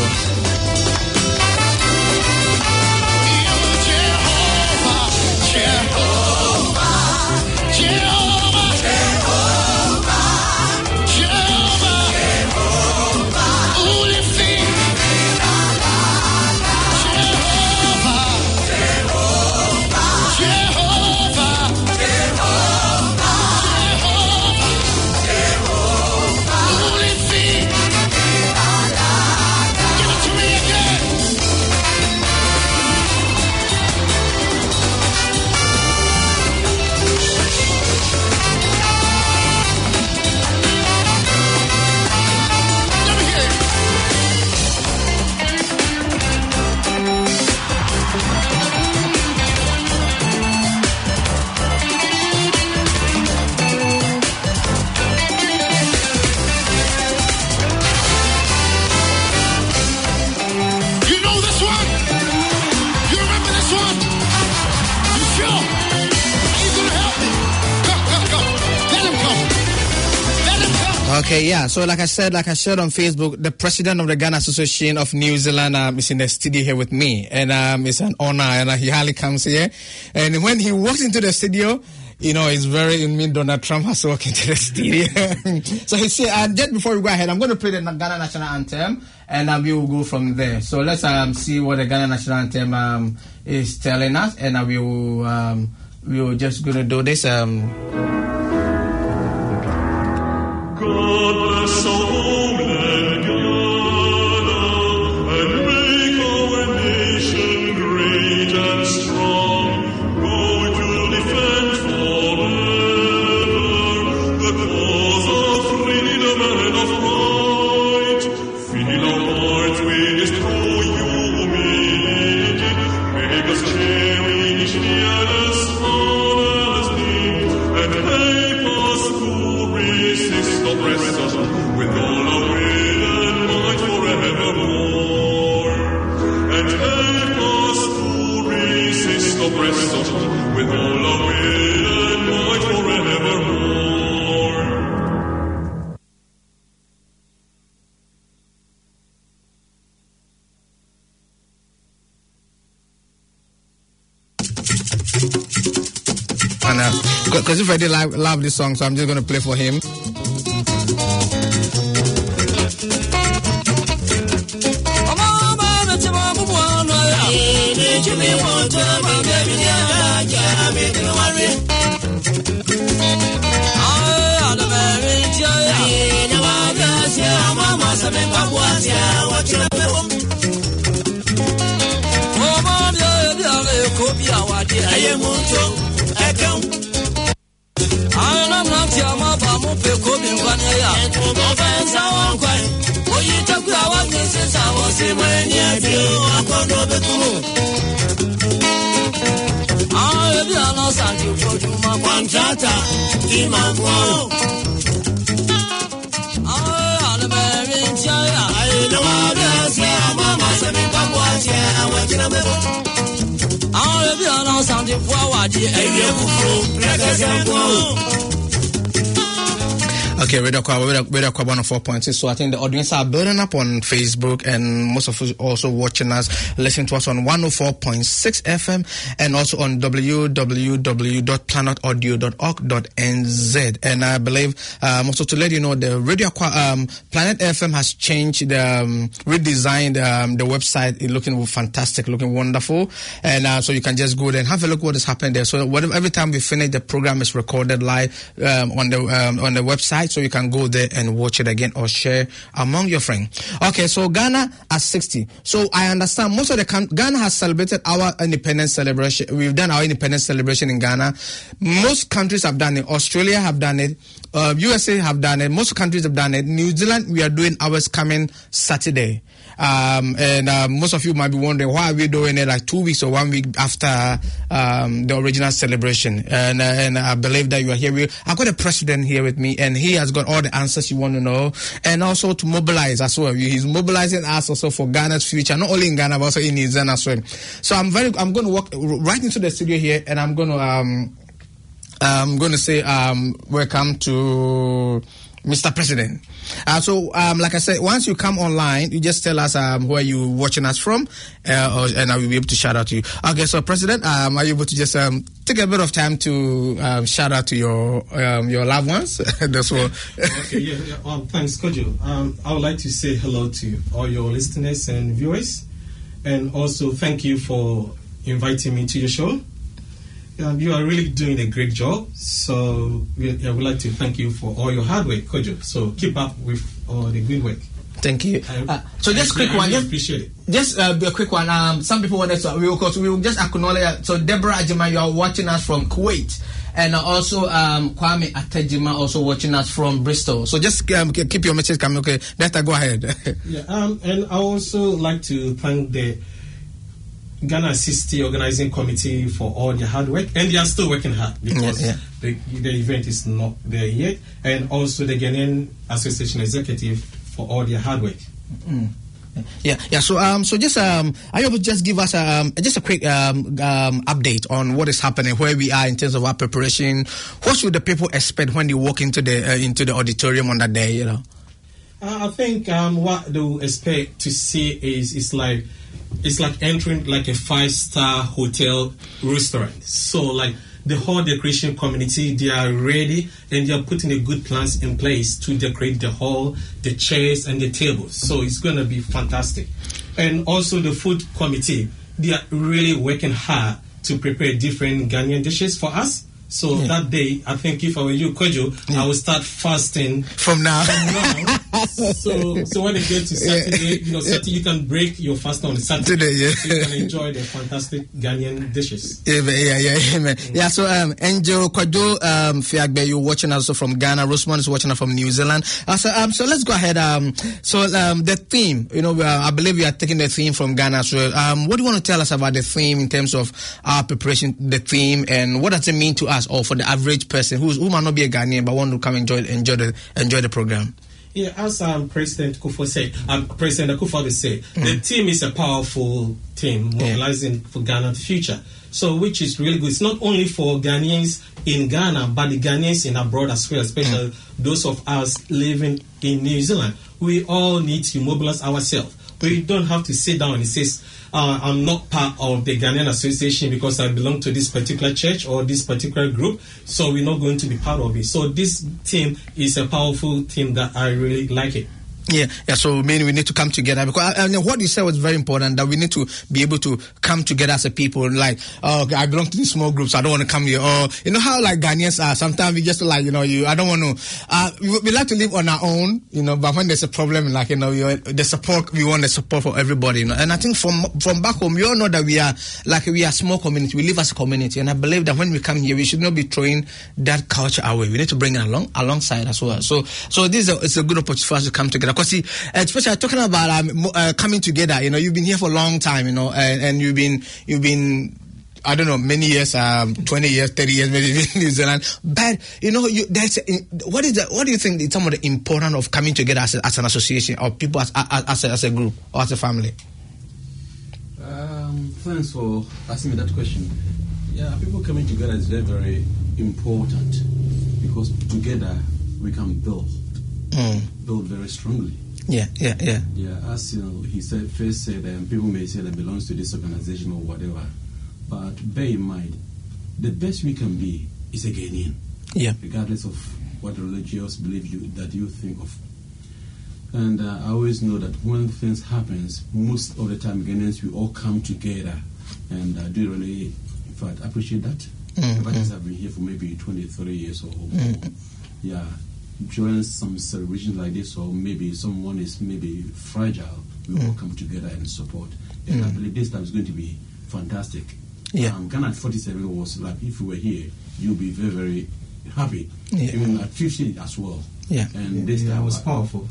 Okay, yeah. So like I shared on Facebook, the president of the Ghana Association of New Zealand is in the studio here with me, and it's an honor, and he hardly comes here. And when he walks into the studio, you know, it's very, Donald Trump has walked into the studio. So he said, just before we go ahead, I'm going to play the Ghana National Anthem, and we will go from there. So let's see what the Ghana National Anthem is telling us, and we will just going to do this. God bless our homeland, Ghana, and make our nation great and strong. Going to defend forever the cause of freedom and of right. Fill our hearts with this true humility. Make us cherish the honest and help us to resist oppressors with all our will and might forevermore. And help us to resist oppressors with all our will and might forevermore. And because if I did love this song, so I'm just going to play for him. Something forward, Okay, Radio Kwaba 104.6. So I think the audience are building up on Facebook, and most of us also watching us, listening to us on 104.6 FM and also on www.planetaudio.org.nz. And I believe also to let you know, the Radio Planet FM has changed, redesigned the website. It's looking fantastic, looking wonderful, and so you can just go there and have a look what is happening there. So every time we finish, the program is recorded live on the website, so you can go there and watch it again or share among your friends. Okay, so Ghana at 60. So I understand most of Ghana has celebrated our independence celebration. We've done our independence celebration in Ghana. Most countries have done it. Australia have done it. USA have done it. Most countries have done it. New Zealand, we are doing ours coming Saturday. And most of you might be wondering, why are we doing it like 2 weeks or 1 week after the original celebration? And I believe that you are here. I've got a president here with me, and he has got all the answers you want to know, and also to mobilize as well. He's mobilizing us also for Ghana's future, not only in Ghana but also in New Zealand as well. So I'm going to walk right into the studio here, and I'm going to say welcome to Mr. President. Like I said, once you come online, you just tell us where you watching us from, and I will be able to shout out to you. Okay, so President, are you able to just take a bit of time to shout out to your loved ones? That's all. Okay, yeah. Thanks, Kojo. I would like to say hello to all your listeners and viewers, and also thank you for inviting me to your show. You are really doing a great job, so I would like to thank you for all your hard work, Kojo. So keep up with all the good work. Thank you. So just quick one, really appreciate it. Just a quick one. Some people wanted to. We will just acknowledge. So Deborah Ajima, you are watching us from Kuwait, and also Kwame Atejima also watching us from Bristol. So just keep your message coming. Okay, Data, go ahead. Yeah. And I also like to thank the Ghana 60 organizing committee for all their hard work, and they are still working hard because the event is not there yet, and also the Ghanaian Association Executive for all their hard work. Yeah. So just are you able to just give us just a quick update on what is happening, where we are in terms of our preparation? What should the people expect when they walk into the auditorium on that day? You know, I think what they will expect to see is like. It's like entering like a 5-star hotel restaurant. So like the whole decoration community, they are ready and they are putting the good plans in place to decorate the hall, the chairs and the tables. So it's going to be fantastic. And also the food committee, they are really working hard to prepare different Ghanaian dishes for us. So that day, I think if I were you, Kojo, I will start fasting from now. So when it gets to Saturday, Saturday you can break your fast on Saturday. So you can enjoy the fantastic Ghanaian dishes. Yeah. So Angel Kojo Fiagbe, you're watching also from Ghana. Rosemont is watching us from New Zealand. So let's go ahead. The theme, I believe we are taking the theme from Ghana. So what do you want to tell us about the theme in terms of our preparation, the theme, and what does it mean to us, or for the average person who might not be a Ghanaian but want to come enjoy the program? Yeah, as President Akufo said, President Akufo said, the team is a powerful team mobilizing for Ghana's future. So, which is really good. It's not only for Ghanaians in Ghana, but the Ghanaians in abroad as well, especially those of us living in New Zealand. We all need to mobilize ourselves. We don't have to sit down and say, I'm not part of the Ghanaian Association because I belong to this particular church or this particular group, so we're not going to be part of it. So this team is a powerful team that I really like it. Yeah. So we need to come together, because what you said was very important, that we need to be able to come together as a people. Like, I belong to these small groups, I don't want to come here. Or how like Ghanaians are. Sometimes we just like I don't want to. We like to live on our own, but when there's a problem, like the support, we want the support for everybody. And I think from back home, we all know that we are a small community. We live as a community, and I believe that when we come here, we should not be throwing that culture away. We need to bring it alongside as well. So this is a good opportunity for us to come together. Because especially talking about coming together, you've been here for a long time, and you've been I don't know, many years, 20 years, 30 years, maybe in New Zealand. But what do you think is some of the importance of coming together as an association, or people as a group or as a family? Thanks for asking me that question. Yeah, people coming together is very, very important, because together we can build very strongly. Yeah. As he said, people may say that belongs to this organization or whatever, but bear in mind, the best we can be is a Ghanaian. Yeah. Regardless of what religious belief that you think of. And I always know that when things happens, most of the time Ghanaians, we all come together, and I do really, in fact, appreciate that. Because I've been here for maybe 23 years or more. Yeah, during some celebrations like this, or maybe someone is maybe fragile, we all come together and support. And I believe this time is going to be fantastic. Yeah. Ghana at 47 was like, if you were here, you'll be very, very happy. Even at 50 as well. Yeah. And this time was powerful.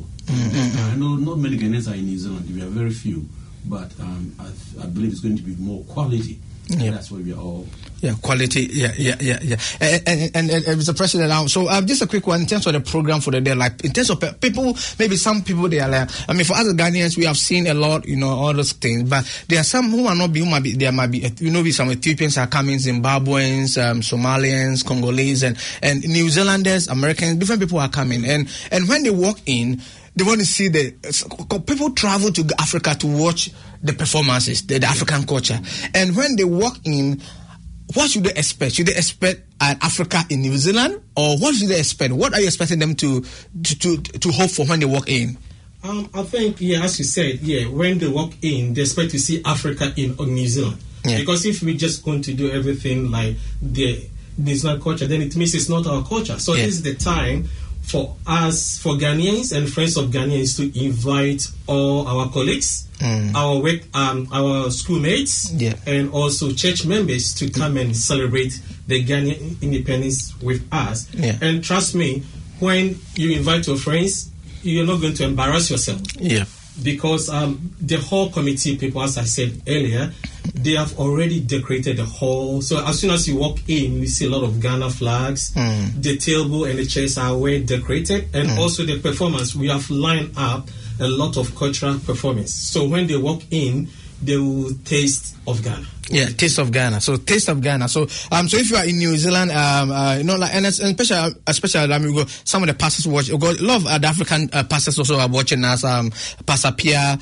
I know not many Ghanaians are in New Zealand. We are very few, but I believe it's going to be more quality. Yeah. That's what we are all. Yeah, quality. Yeah. And Mr. President, so just a quick one in terms of the program for the day. Like in terms of people, maybe some people they are like. I mean, for us Ghanaians, we have seen a lot, all those things. But there are some who are not being. There might be, some Ethiopians are coming, Zimbabweans, Somalians, Congolese, and New Zealanders, Americans. Different people are coming, and when they walk in, they want to see people travel to Africa to watch the performances, the African culture. And when they walk in, what should they expect? Should they expect an Africa in New Zealand? Or what should they expect? What are you expecting them to hope for when they walk in? I think, as you said, when they walk in, they expect to see Africa in New Zealand. Yeah. Because if we're just going to do everything like the New Zealand culture, then it means it's not our culture. So this is the time for us, for Ghanaians and friends of Ghanaians, to invite all our colleagues, our schoolmates, and also church members to come and celebrate the Ghanaian independence with us. Yeah. And trust me, when you invite your friends, you're not going to embarrass yourself. Yeah. Because the whole committee people, as I said earlier, they have already decorated the hall. So as soon as you walk in, you see a lot of Ghana flags. The table and the chairs are well decorated. And also the performance, we have lined up a lot of cultural performance. So when they walk in, they will taste of Ghana. Yeah, taste of Ghana. So taste of Ghana. So so if you are in New Zealand, and especially we go, some of the pastors watch. We got a lot of the African pastors also are watching us. Pastor Pierre,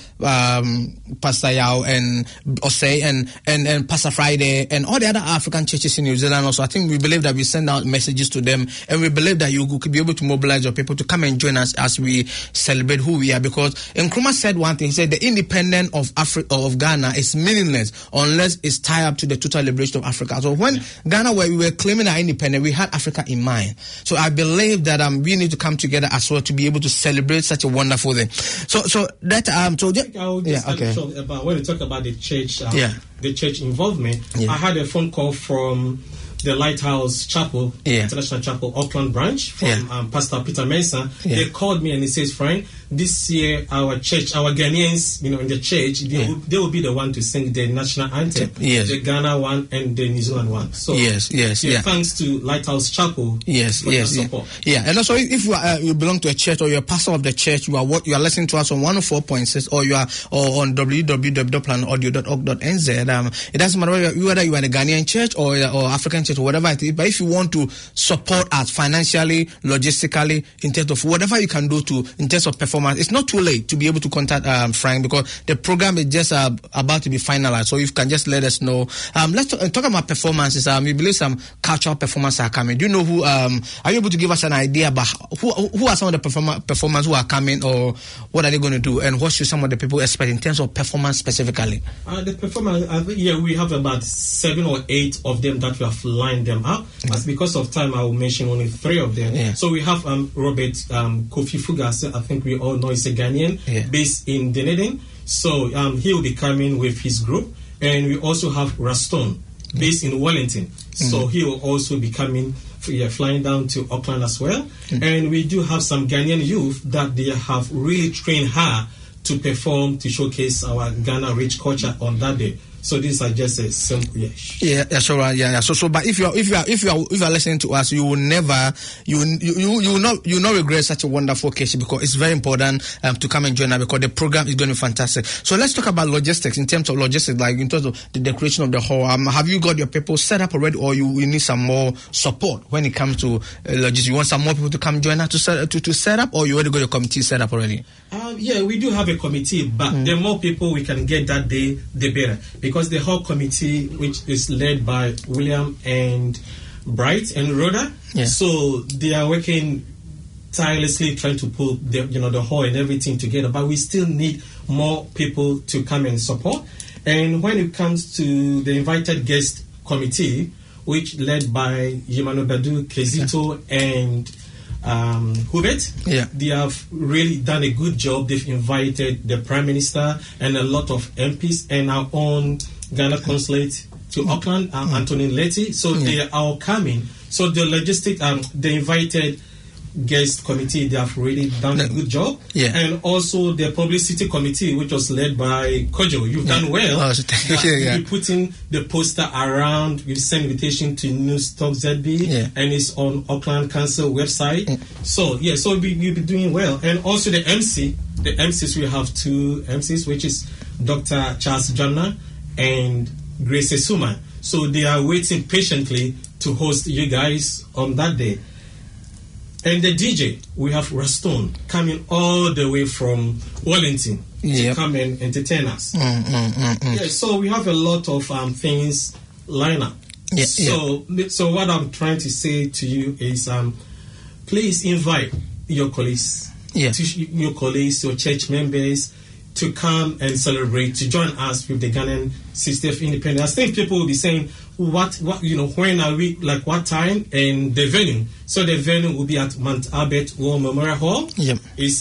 Pastor Yao, and Osei, and Pastor Friday, and all the other African churches in New Zealand. Also, I think we believe that we send out messages to them, and we believe that you could be able to mobilize your people to come and join us as we celebrate who we are. Because Nkrumah said one thing. He said the independence of Ghana is meaningless unless it's tied up to the total liberation of Africa. So when Ghana, we were claiming our independence, we had Africa in mind. So I believe that we need to come together as well to be able to celebrate such a wonderful thing. So that I will just about when we talk about the church, the church involvement. I had a phone call from the Lighthouse Chapel, International Chapel, Auckland branch, from Pastor Peter Mensah. They called me and he says, Frank, this year our church, our Ghanaians, in the church, they will be the one to sing the national anthem, the Ghana one and the New Zealand one. So thanks to Lighthouse Chapel. Support. And also if you belong to a church or you're a pastor of the church, you are listening to us on 104.6 or you are on www.planaudio.org.nz. It doesn't matter whether you are the Ghanaian church or African church or whatever it is, but if you want to support us financially, logistically, in terms of whatever you can do in terms of performance, it's not too late to be able to contact Frank, because the program is just about to be finalized. So you can just let us know. Let's talk about performances. We believe some cultural performances are coming. Do you know who? Are you able to give us an idea about who are some of the performers who are coming, or what are they going to do, and what should some of the people expect in terms of performance specifically? The performance, we have about 7 or 8 of them that we have lined them up. But because of time, I will mention only 3 of them. So we have Robert Kofi Fugas. I think we all know he's a Ghanaian based in Dunedin. So he will be coming with his group. And we also have Raston based in Wellington. So he will also be coming, flying down to Auckland as well. And we do have some Ghanaian youth that they have really trained hard to perform, to showcase our Ghana rich culture on that day. So these are just a simple So but if you are listening to us, you will not regret such a wonderful occasion, because it's very important to come and join us, because the program is going to be fantastic. So let's talk about logistics. In terms of logistics, like in terms of the decoration of the hall, have you got your people set up already, or you need some more support when it comes to logistics? You want some more people to come join us to set up, or you already got your committee set up already? Yeah, we do have a committee, but the more people we can get that day, the better. Because the whole committee, which is led by William and Bright and Rhoda, so they are working tirelessly trying to put the hall and everything together. But we still need more people to come and support. And when it comes to the invited guest committee, which led by Yimano Badu, Kezito, and Hubert, they have really done a good job. They've invited the Prime Minister and a lot of MPs and our own Ghana Consulate to Auckland, Anthony Letty. So they are all coming. So the the invited guest committee, they have really done a good job. And also the publicity committee, which was led by Kojo. You've done well. You're putting the poster around. We've sent invitation to News Talk ZB, and it's on Auckland Council website. So you'll be doing well. And also the MCs, we have two MCs, which is Dr. Charles Jonna and Grace Esuma. So they are waiting patiently to host you guys on that day. And the DJ, we have Raston coming all the way from Wellington to come and entertain us. So we have a lot of things lined up. So what I'm trying to say to you is, please invite your colleagues, your church members, to come and celebrate, to join us with the Ghanaian 60th independence. I think people will be saying, when are we, like what time, and the venue. So the venue will be at Mount Albert War Memorial Hall. It's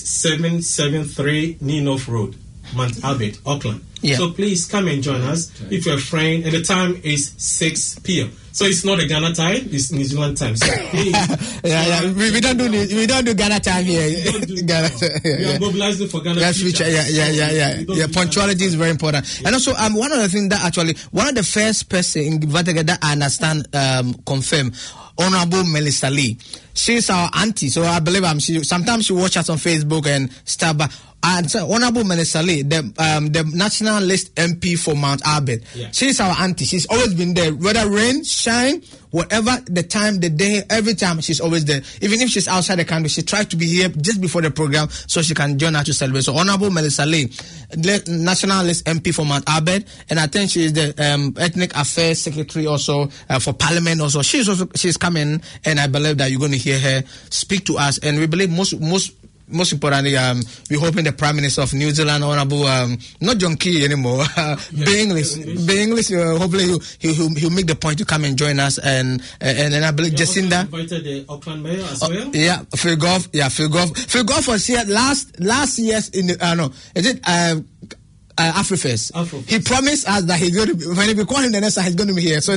773 Ninof Road, Mount Albert, Auckland. So please come and join us if you're a friend. And the time is 6 p.m. So it's not a Ghana time; it's New Zealand time. So please, we don't do Ghana time here. We are mobilizing for Ghana future. Punctuality is very important. And also, one of the things that actually one of the first person in Vatega that I understand confirm, Honorable Melissa Lee. She's our auntie, so I believe sometimes she watches us on Facebook and stuff. But so Honorable Melissa Lee, the National List MP for Mount Albert, she's our auntie. She's always been there, whether rain, shine, whatever the time, the day, every time she's always there. Even if she's outside the country, she tries to be here just before the program so she can join us to celebrate. So Honorable Melissa Lee, National List MP for Mount Albert, and I think she is the Ethnic Affairs Secretary also for Parliament. Also, she's coming, and I believe that you're going to hear her speak to us. And we believe most importantly, we're hoping the Prime Minister of New Zealand, Honorable, not John Key anymore, Be English. Hopefully he'll make the point to come and join us, and I believe Jacinda invited the Auckland Mayor as well. Phil Goff was here last year's in the Afrifest. He promised us that he's going to be, when we call him the next time, he's going to be here. So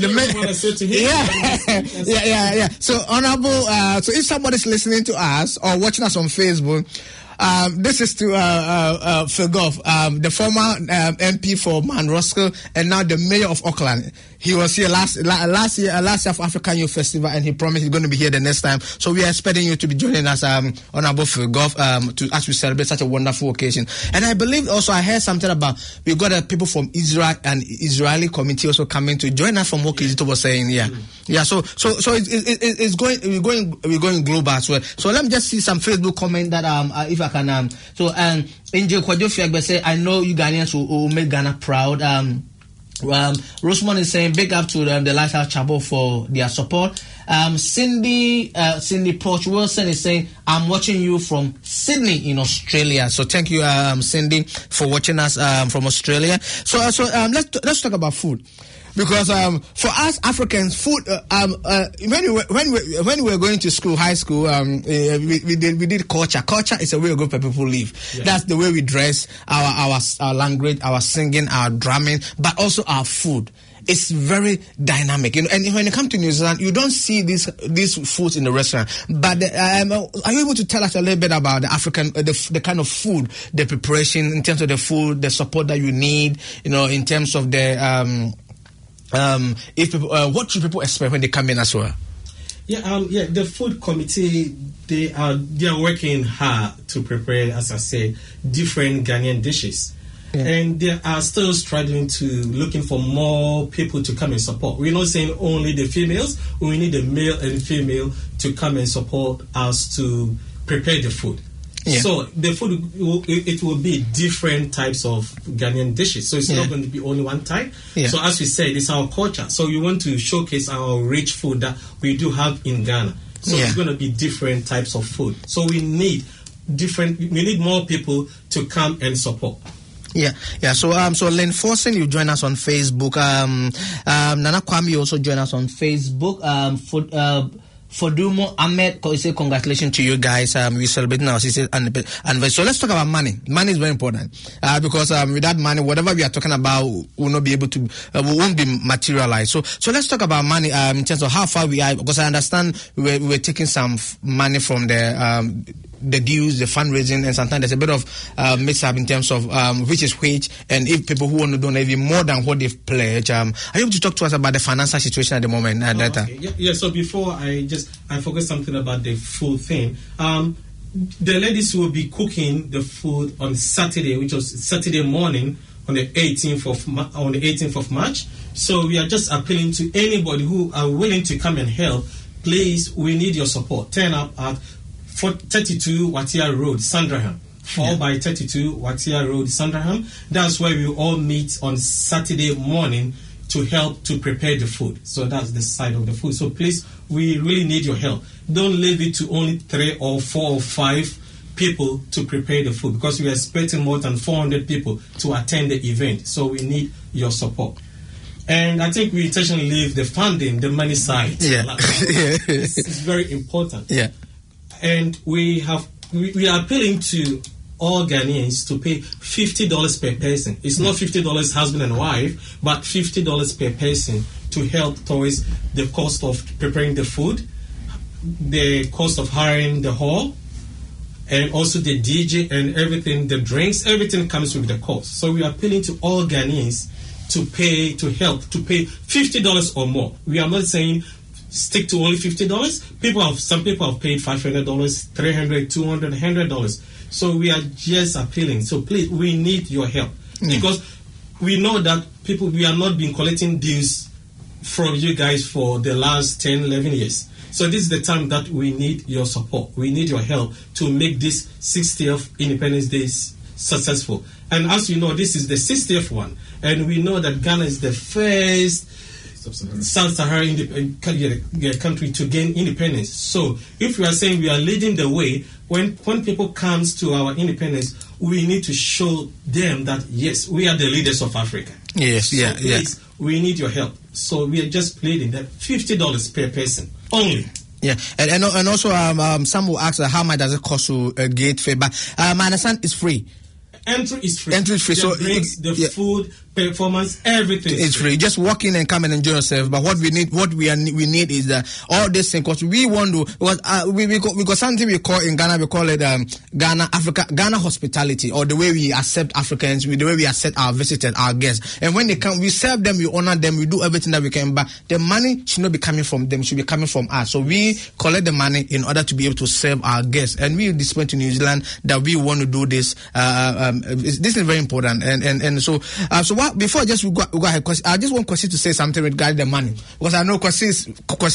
So honorable, so if somebody's listening to us or watching us on Facebook, this is to Phil Goff, the former MP for Mount Roskill and now the mayor of Auckland. He was here last year for African Youth Festival, and he promised he's going to be here the next time. So we are expecting you to be joining us, Honorable Phil Goff, as we celebrate such a wonderful occasion. And I believe also I heard something about we got people from Israel and Israeli committee also coming to join us from what Kizito was saying. So it's going we're going global as well. So let me just see some Facebook comment that if I can Angel Kwajofi say, I know you Ghanaians will make Ghana proud. Rosemont is saying big up to the Lighthouse Chapel for their support. Cindy Porch Wilson is saying, I'm watching you from Sydney in Australia. So thank you, Cindy, for watching us from Australia. So let's talk about food. Because for us Africans, food. When we were going to school, high school, we did culture. Culture is a way a group of people live. That's the way we dress, our language, our singing, our drumming, but also our food. it's very dynamic. You know, and when it comes to New Zealand, you don't see these foods in the restaurant. But are you able to tell us a little bit about the African, the kind of food, the preparation in terms of the food, the support that you need, you know, in terms of the if people, what should people expect when they come in as well? The food committee, they are working hard to prepare, as I say, different Ghanaian dishes. Yeah. And they are still struggling to looking for more people to come and support. We're not saying only the females, we need the male and female to come and support us to prepare the food. Yeah. So the food, it will be different types of Ghanaian dishes. So it's not going to be only one type. Yeah. So as we said, it's our culture. So we want to showcase our rich food that we do have in Ghana. So it's going to be different types of food. So we need more people to come and support. So Lynn Forson, you join us on Facebook. Nana Kwame, you also join us on Facebook. Fodumo Ahmed, say congratulations to you guys. We celebrate our sister's anniversary. So let's talk about money. Money is very important because without money, whatever we are talking about will not be able to, won't be materialized. So let's talk about money in terms of how far we are, because I understand we're taking some money from the dues, the fundraising, and sometimes there's a bit of mix-up in terms of which is which, and if people who want to donate even more than what they've pledged. Are you able to talk to us about the financial situation at the moment? Okay. So before I forgot something about the food thing. The ladies will be cooking the food on Saturday, which was Saturday morning on the 18th of March. So we are just appealing to anybody who are willing to come and help. Please, we need your support. Turn up at 32 Watia Road, Sandringham. 4x32 Watia Road, Sandringham. That's where we all meet on Saturday morning to help to prepare the food. So that's the side of the food. So please, we really need your help. Don't leave it to only 3 or 4 or 5 people to prepare the food, because we are expecting more than 400 people to attend the event. So we need your support. And I think we intentionally leave the funding, the money side. It's very important. And we are appealing to all Ghanaians to pay $50 per person. It's not $50 husband and wife, but $50 per person to help towards the cost of preparing the food, the cost of hiring the hall, and also the DJ and everything, the drinks, everything comes with the cost. So we are appealing to all Ghanaians to pay $50 or more. We are not saying stick to only $50. Some people have paid $500, $300, $200, $100. So we are just appealing. So please, we need your help, because we know that we are not been collecting dues from you guys for the last 10, 11 years. So this is the time that we need your support. We need your help to make this 60th Independence Day successful. And as you know, this is the 60th one. And we know that Ghana is the first Sub-Saharan country to gain independence. So if we are saying we are leading the way, when people comes to our independence, we need to show them that, yes, we are the leaders of Africa. Please, we need your help. So we are just pleading that $50 per person only. And also some will ask how much does it cost to gate fee, but I understand it's free. Entry is free. So drinks, the food, performance, everything is free. Just walk in and come and enjoy yourself. But what we need is all this thing, because we want to, because we got something we call in Ghana, we call it Ghana hospitality, or the way we accept Africans, the way we accept our visitors, our guests. And when they come, we serve them, we honor them, we do everything that we can. But the money should not be coming from them; it should be coming from us. So we collect the money in order to be able to serve our guests. And we display to New Zealand that we want to do this. This is very important. And so before we go ahead, I just want Kwasi to say something regarding the money, because I know Kwasi,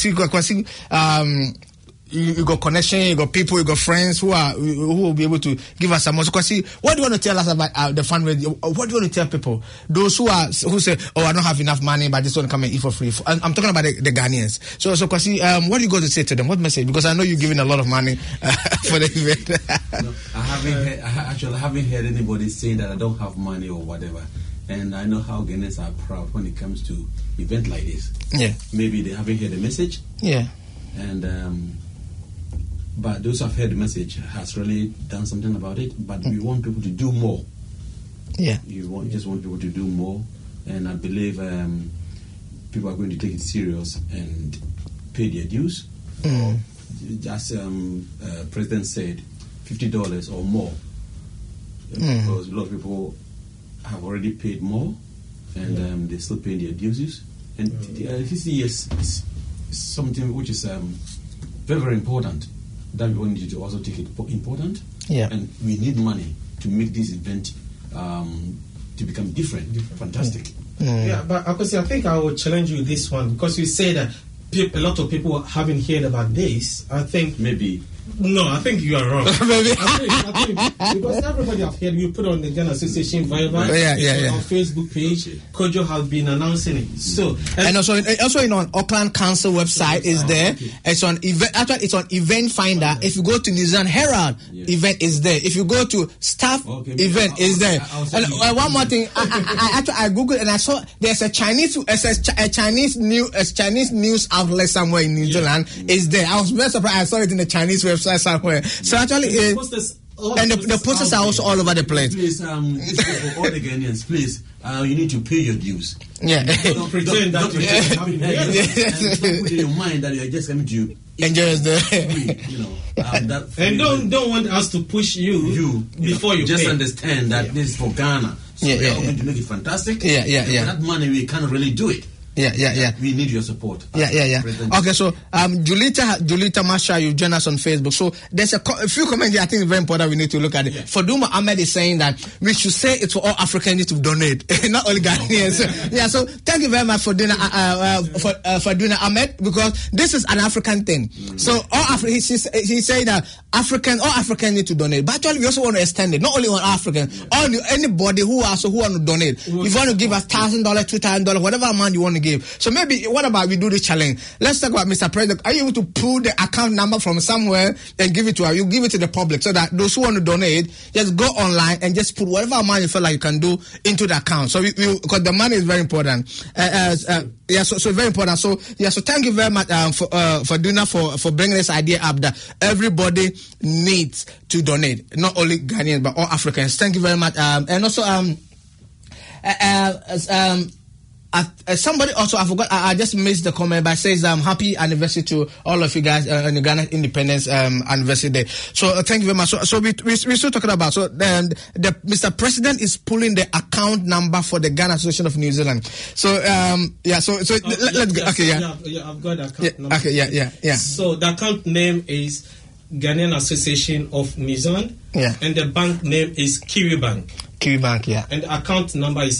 you got connection, you got people, you got friends who will be able to give us some more. So Kwasi, what do you want to tell us about the fundraising? What do you want to tell people? Those who say, I don't have enough money, but I just want to come and eat for free. I'm talking about the Ghanaians. So Kwasi, what are you going to say to them? What message? Because I know you're giving a lot of money for the event. No, I haven't heard anybody saying that I don't have money or whatever. And I know how Ghanaians are proud when it comes to events like this. Maybe they haven't heard the message. And but those who have heard the message has really done something about it. But we want people to do more. Yeah. Just want people to do more. And I believe people are going to take it serious and pay their dues. Just President said, $50 or more, because a lot of people have already paid more, and they still pay their dues. And FCC is something which is very, very important. That we need to also take it important. Yeah. And we need money to make this event to become different. Fantastic. Yeah, but Akosi, I think I will challenge you this one, because you say that a lot of people haven't heard about this. I think maybe. No, I think you are wrong. Maybe. I think because everybody have heard, you put on the Ghana Association Viber, on Facebook page. Kojo has been announcing it. So and also on Auckland Council website is there. Okay. It's on event. Actually, it's on Event Finder. Okay. If you go to New Zealand Herald, event is there. If you go to staff event is there. And one more thing, I googled and I saw there's a Chinese news outlet somewhere in New Zealand is there. I was very surprised. I saw it in the Chinese website somewhere. So actually, the posters are also all over the place. Please, for all the Ghanaians, please, you need to pay your dues. Yeah. Don't pretend that you have it. Don't put in your mind that you are just coming to enjoy the and don't want us to push you before you just pay. Understand that this is for Ghana. So we are going to make it fantastic. Yeah. For that money, we cannot really do it. Yeah. We need your support. Yeah. Okay, so Julita Masha, you join us on Facebook. So there's a few comments here I think is very important. We need to look at it. Yeah. Faduma Ahmed is saying that we should say it's for all Africans to donate, not only Ghanaians. Yeah. So thank you very much for Faduna Ahmed, because this is an African thing. So all he's saying that all Africans need to donate, but actually we also want to extend it, not only on Africans, anybody who want to donate. If you want to give us $1,000, $2,000, whatever amount you want to give. So maybe, what about we do this challenge? Let's talk about Mr. President. Are you able to pull the account number from somewhere and give it to us? You give it to the public so that those who want to donate just go online and just put whatever amount you feel like you can do into the account. So because the money is very important. So very important. So thank you very much for doing that, for bringing this idea up that everybody needs to donate, not only Ghanaians but all Africans. Thank you very much. And also somebody also, I forgot, I just missed the comment, but says happy anniversary to all of you guys on the Ghana Independence anniversary day. So thank you very much. So we're still talking about, so the Mr. President is pulling the account number for the Ghana Association of New Zealand. So let's go. Okay, I've got the account number. Okay, yeah. So the account name is Ghanaian Association of New Zealand. Yeah. And the bank name is Kiwi Bank. Kiwi Bank, yeah. And the account number is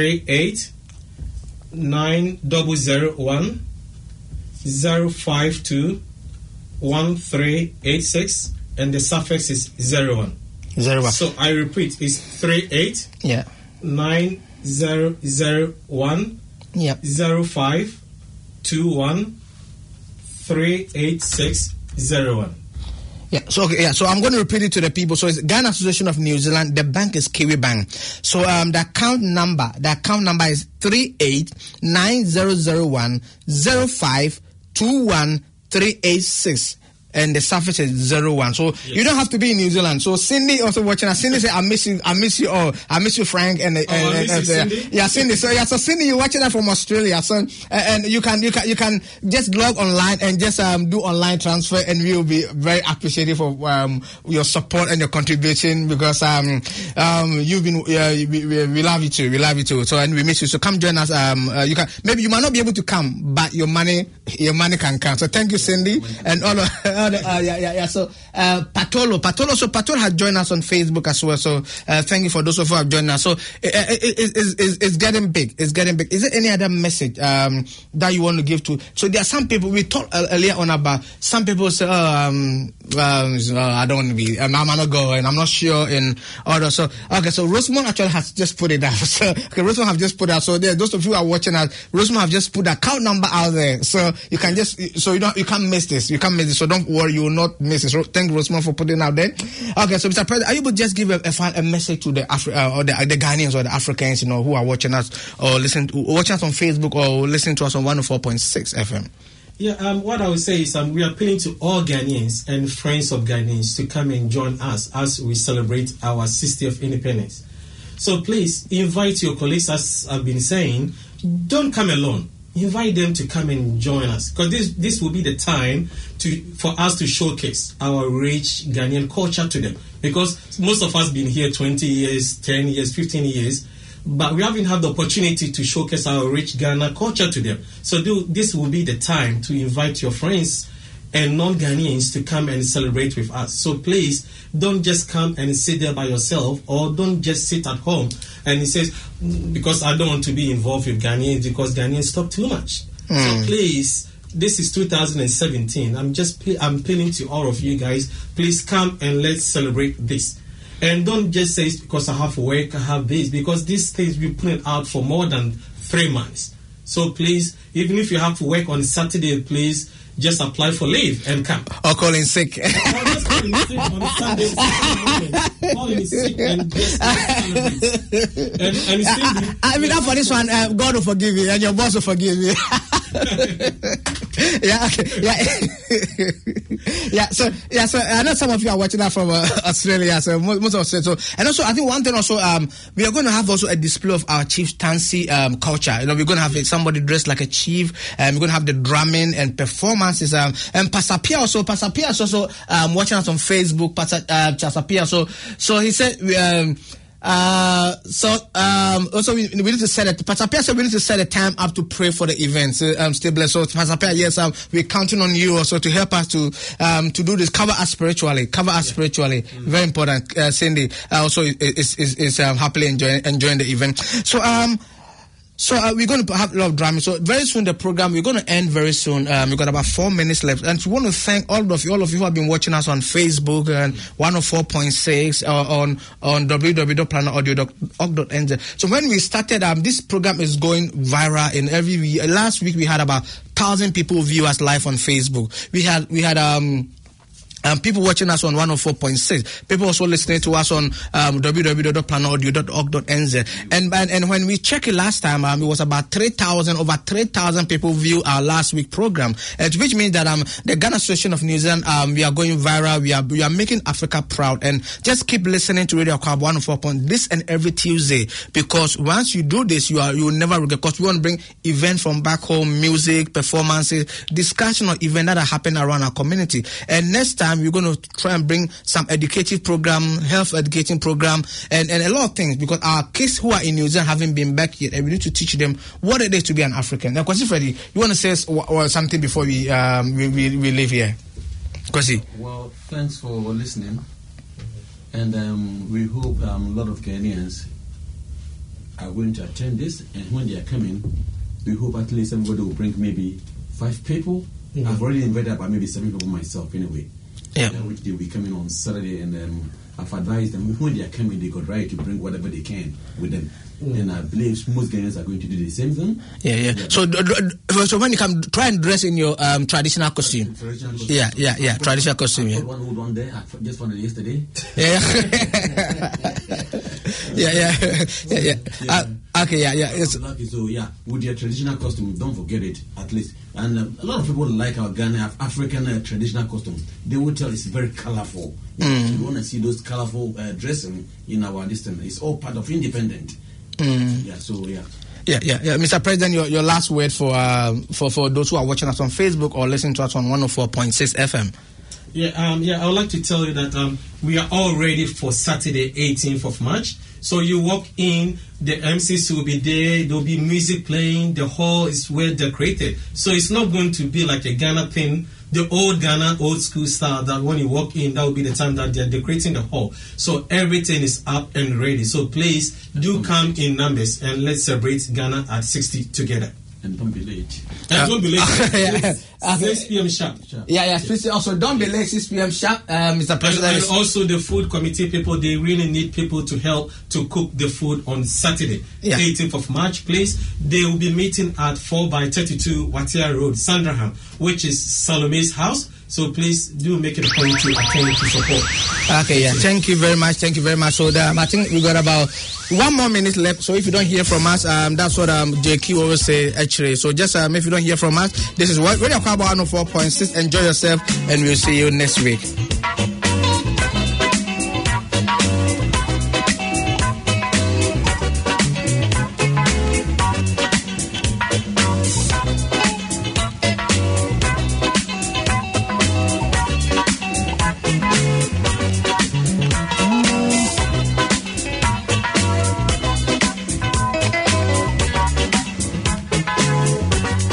389001 052 1386, and the suffix is 01. 01. So I repeat, it's 38 yeah 9001 yeah 05 21 386 01. Yeah. So I'm going to repeat it to the people. So it's Ghana Association of New Zealand. The bank is Kiwi Bank. So the account number is 389001 0521 386. And the suffix is 01. So you don't have to be in New Zealand. So Cindy also watching us. Cindy said, I miss you all. I miss you, Frank. Cindy? Yeah, Cindy. So Cindy, you're watching that from Australia. So and you can just log online and just do online transfer, and we will be very appreciative of your support and your contribution, because you've been we love you too. We love you too. So and we miss you. So come join us. You might not be able to come, but your money can come. So thank you, Cindy, and all of So Patolo has joined us on Facebook as well. So thank you for those of you who have joined us. So it's getting big. It's getting big. Is there any other message that you want to give to? So there are some people, we talked earlier on about, some people say, I don't want to be, I'm not going, I'm not sure, and all that. So Rosemont actually has just put it out. So Rosemont have just put it out. So there, those of you who are watching us, Rosemont have just put the account number out there. So you can just, so you can't miss this. You can't miss this. So don't worry, you will not miss it. So thank Rosemont for putting it out there. Okay, so Mr. President, are you able to just give a message to the the Ghanaians or the Africans, who are watching us or watching us on Facebook or listening to us on 104.6 FM? Yeah, what I would say is we are appealing to all Ghanaians and friends of Ghanaians to come and join us as we celebrate our 60th independence. So please invite your colleagues, as I've been saying. Don't come alone. invite them to come and join us, because this will be the time for us to showcase our rich Ghanaian culture to them, because most of us been here 20 years, 10 years, 15 years, but we haven't had the opportunity to showcase our rich Ghana culture to them. So this will be the time to invite your friends and non-Ghanaians to come and celebrate with us. So please, don't just come and sit there by yourself, or don't just sit at home and he says, because I don't want to be involved with Ghanaians because Ghanaians talk too much. So please, this is 2017. I'm appealing to all of you guys. Please come and let's celebrate this. And don't just say it's because I have work, I have this, because these things we put it out for more than 3 months. So please, even if you have to work on Saturday, please just apply for leave and come. Or call in sick. Or just call in sick on Sunday. Call in sick and just celebrate. And I mean, for this one, God will forgive you and your boss will forgive you. Yeah, okay. So I know some of you are watching that from Australia, so most of us. So, and also I think one thing also, we are going to have also a display of our chieftaincy culture. You know, we're going to have somebody dressed like a chief, and we're going to have the drumming and performances. And Pastor Pia is also watching us on Facebook. Pastor Pia, so he said. Also we need to set it. Pastor Pia said we need to set a time up to pray for the event. Stay blessed. So Pastor Pia, yes, we're counting on you also to help us to do this. Cover us spiritually. Very important. Cindy also is happily enjoying the event. So we're going to have a lot of drama. So very soon the program, we're going to end very soon. We've got about 4 minutes left. And we want to thank all of you who have been watching us on Facebook and 104.6 on www.planetaudio.org.nz. So when we started, this program is going viral in every week. Last week we had about 1,000 people view us live on Facebook. We had people watching us on 104.6. People also listening to us on www.planetaudio.org.nz. And when we checked it last time, it was about over 3,000 people view our last week program, which means that the Ghana Association of New Zealand, we are going viral. We are making Africa proud. And just keep listening to Radio Aquaba 104. This and every Tuesday, because once you do this, you will never regret. Because we want to bring events from back home, music, performances, discussion or events that are happening around our community. And next time, we're going to try and bring some educative program, health educating program, and a lot of things, because our kids who are in New Zealand haven't been back yet, and we need to teach them what it is to be an African. Now, Kwasi Freddy, you want to say something before we leave here? Kwasi. Well, thanks for listening, and we hope a lot of Ghanaians are going to attend this, and when they are coming, we hope at least everybody will bring maybe 5 people. Mm-hmm. I've already invited about maybe 7 people myself anyway. Yeah. Which they will be coming on Saturday, and I've advised them when they are coming, they got right to bring whatever they can with them. And I believe most Ghanaians are going to do the same thing. Yeah. So when you come, try and dress in your traditional costume. Yeah. Traditional costume. Yeah. One old one there. I just found it yesterday. Yeah. Okay. So with your traditional costume, don't forget it at least. And a lot of people like our Ghana African traditional costumes. They will tell it's very colorful. You want to see those colorful dressing in our distance. It's all part of independent. Yeah. Mr. President, your last word for those who are watching us on Facebook or listening to us on 104.6 FM. I would like to tell you that we are all ready for Saturday, 18th of March. So you walk in, the MCs will be there, there will be music playing, the hall is well decorated. So it's not going to be like a Ghana thing, the old Ghana, old school style, that when you walk in, that will be the time that they're decorating the hall. So everything is up and ready. So please do come in numbers and let's celebrate Ghana at 60 together. And don't be late. Don't be late. 6 p.m. sharp. Also, don't be late, 6 p.m. sharp, Mr. President. And also the food committee people, they really need people to help to cook the food on Saturday, 18th of March, please. They will be meeting at 4x32 Watia Road, Sandraham, which is Salome's house. So please do make it a point to attend to support. Okay, Thank you very much. So I think we got about 1 more minute left. So if you don't hear from us, that's what JQ always say actually. So just if you don't hear from us, this is what Radio Aquaba 104.6. Enjoy yourself, and we'll see you next week.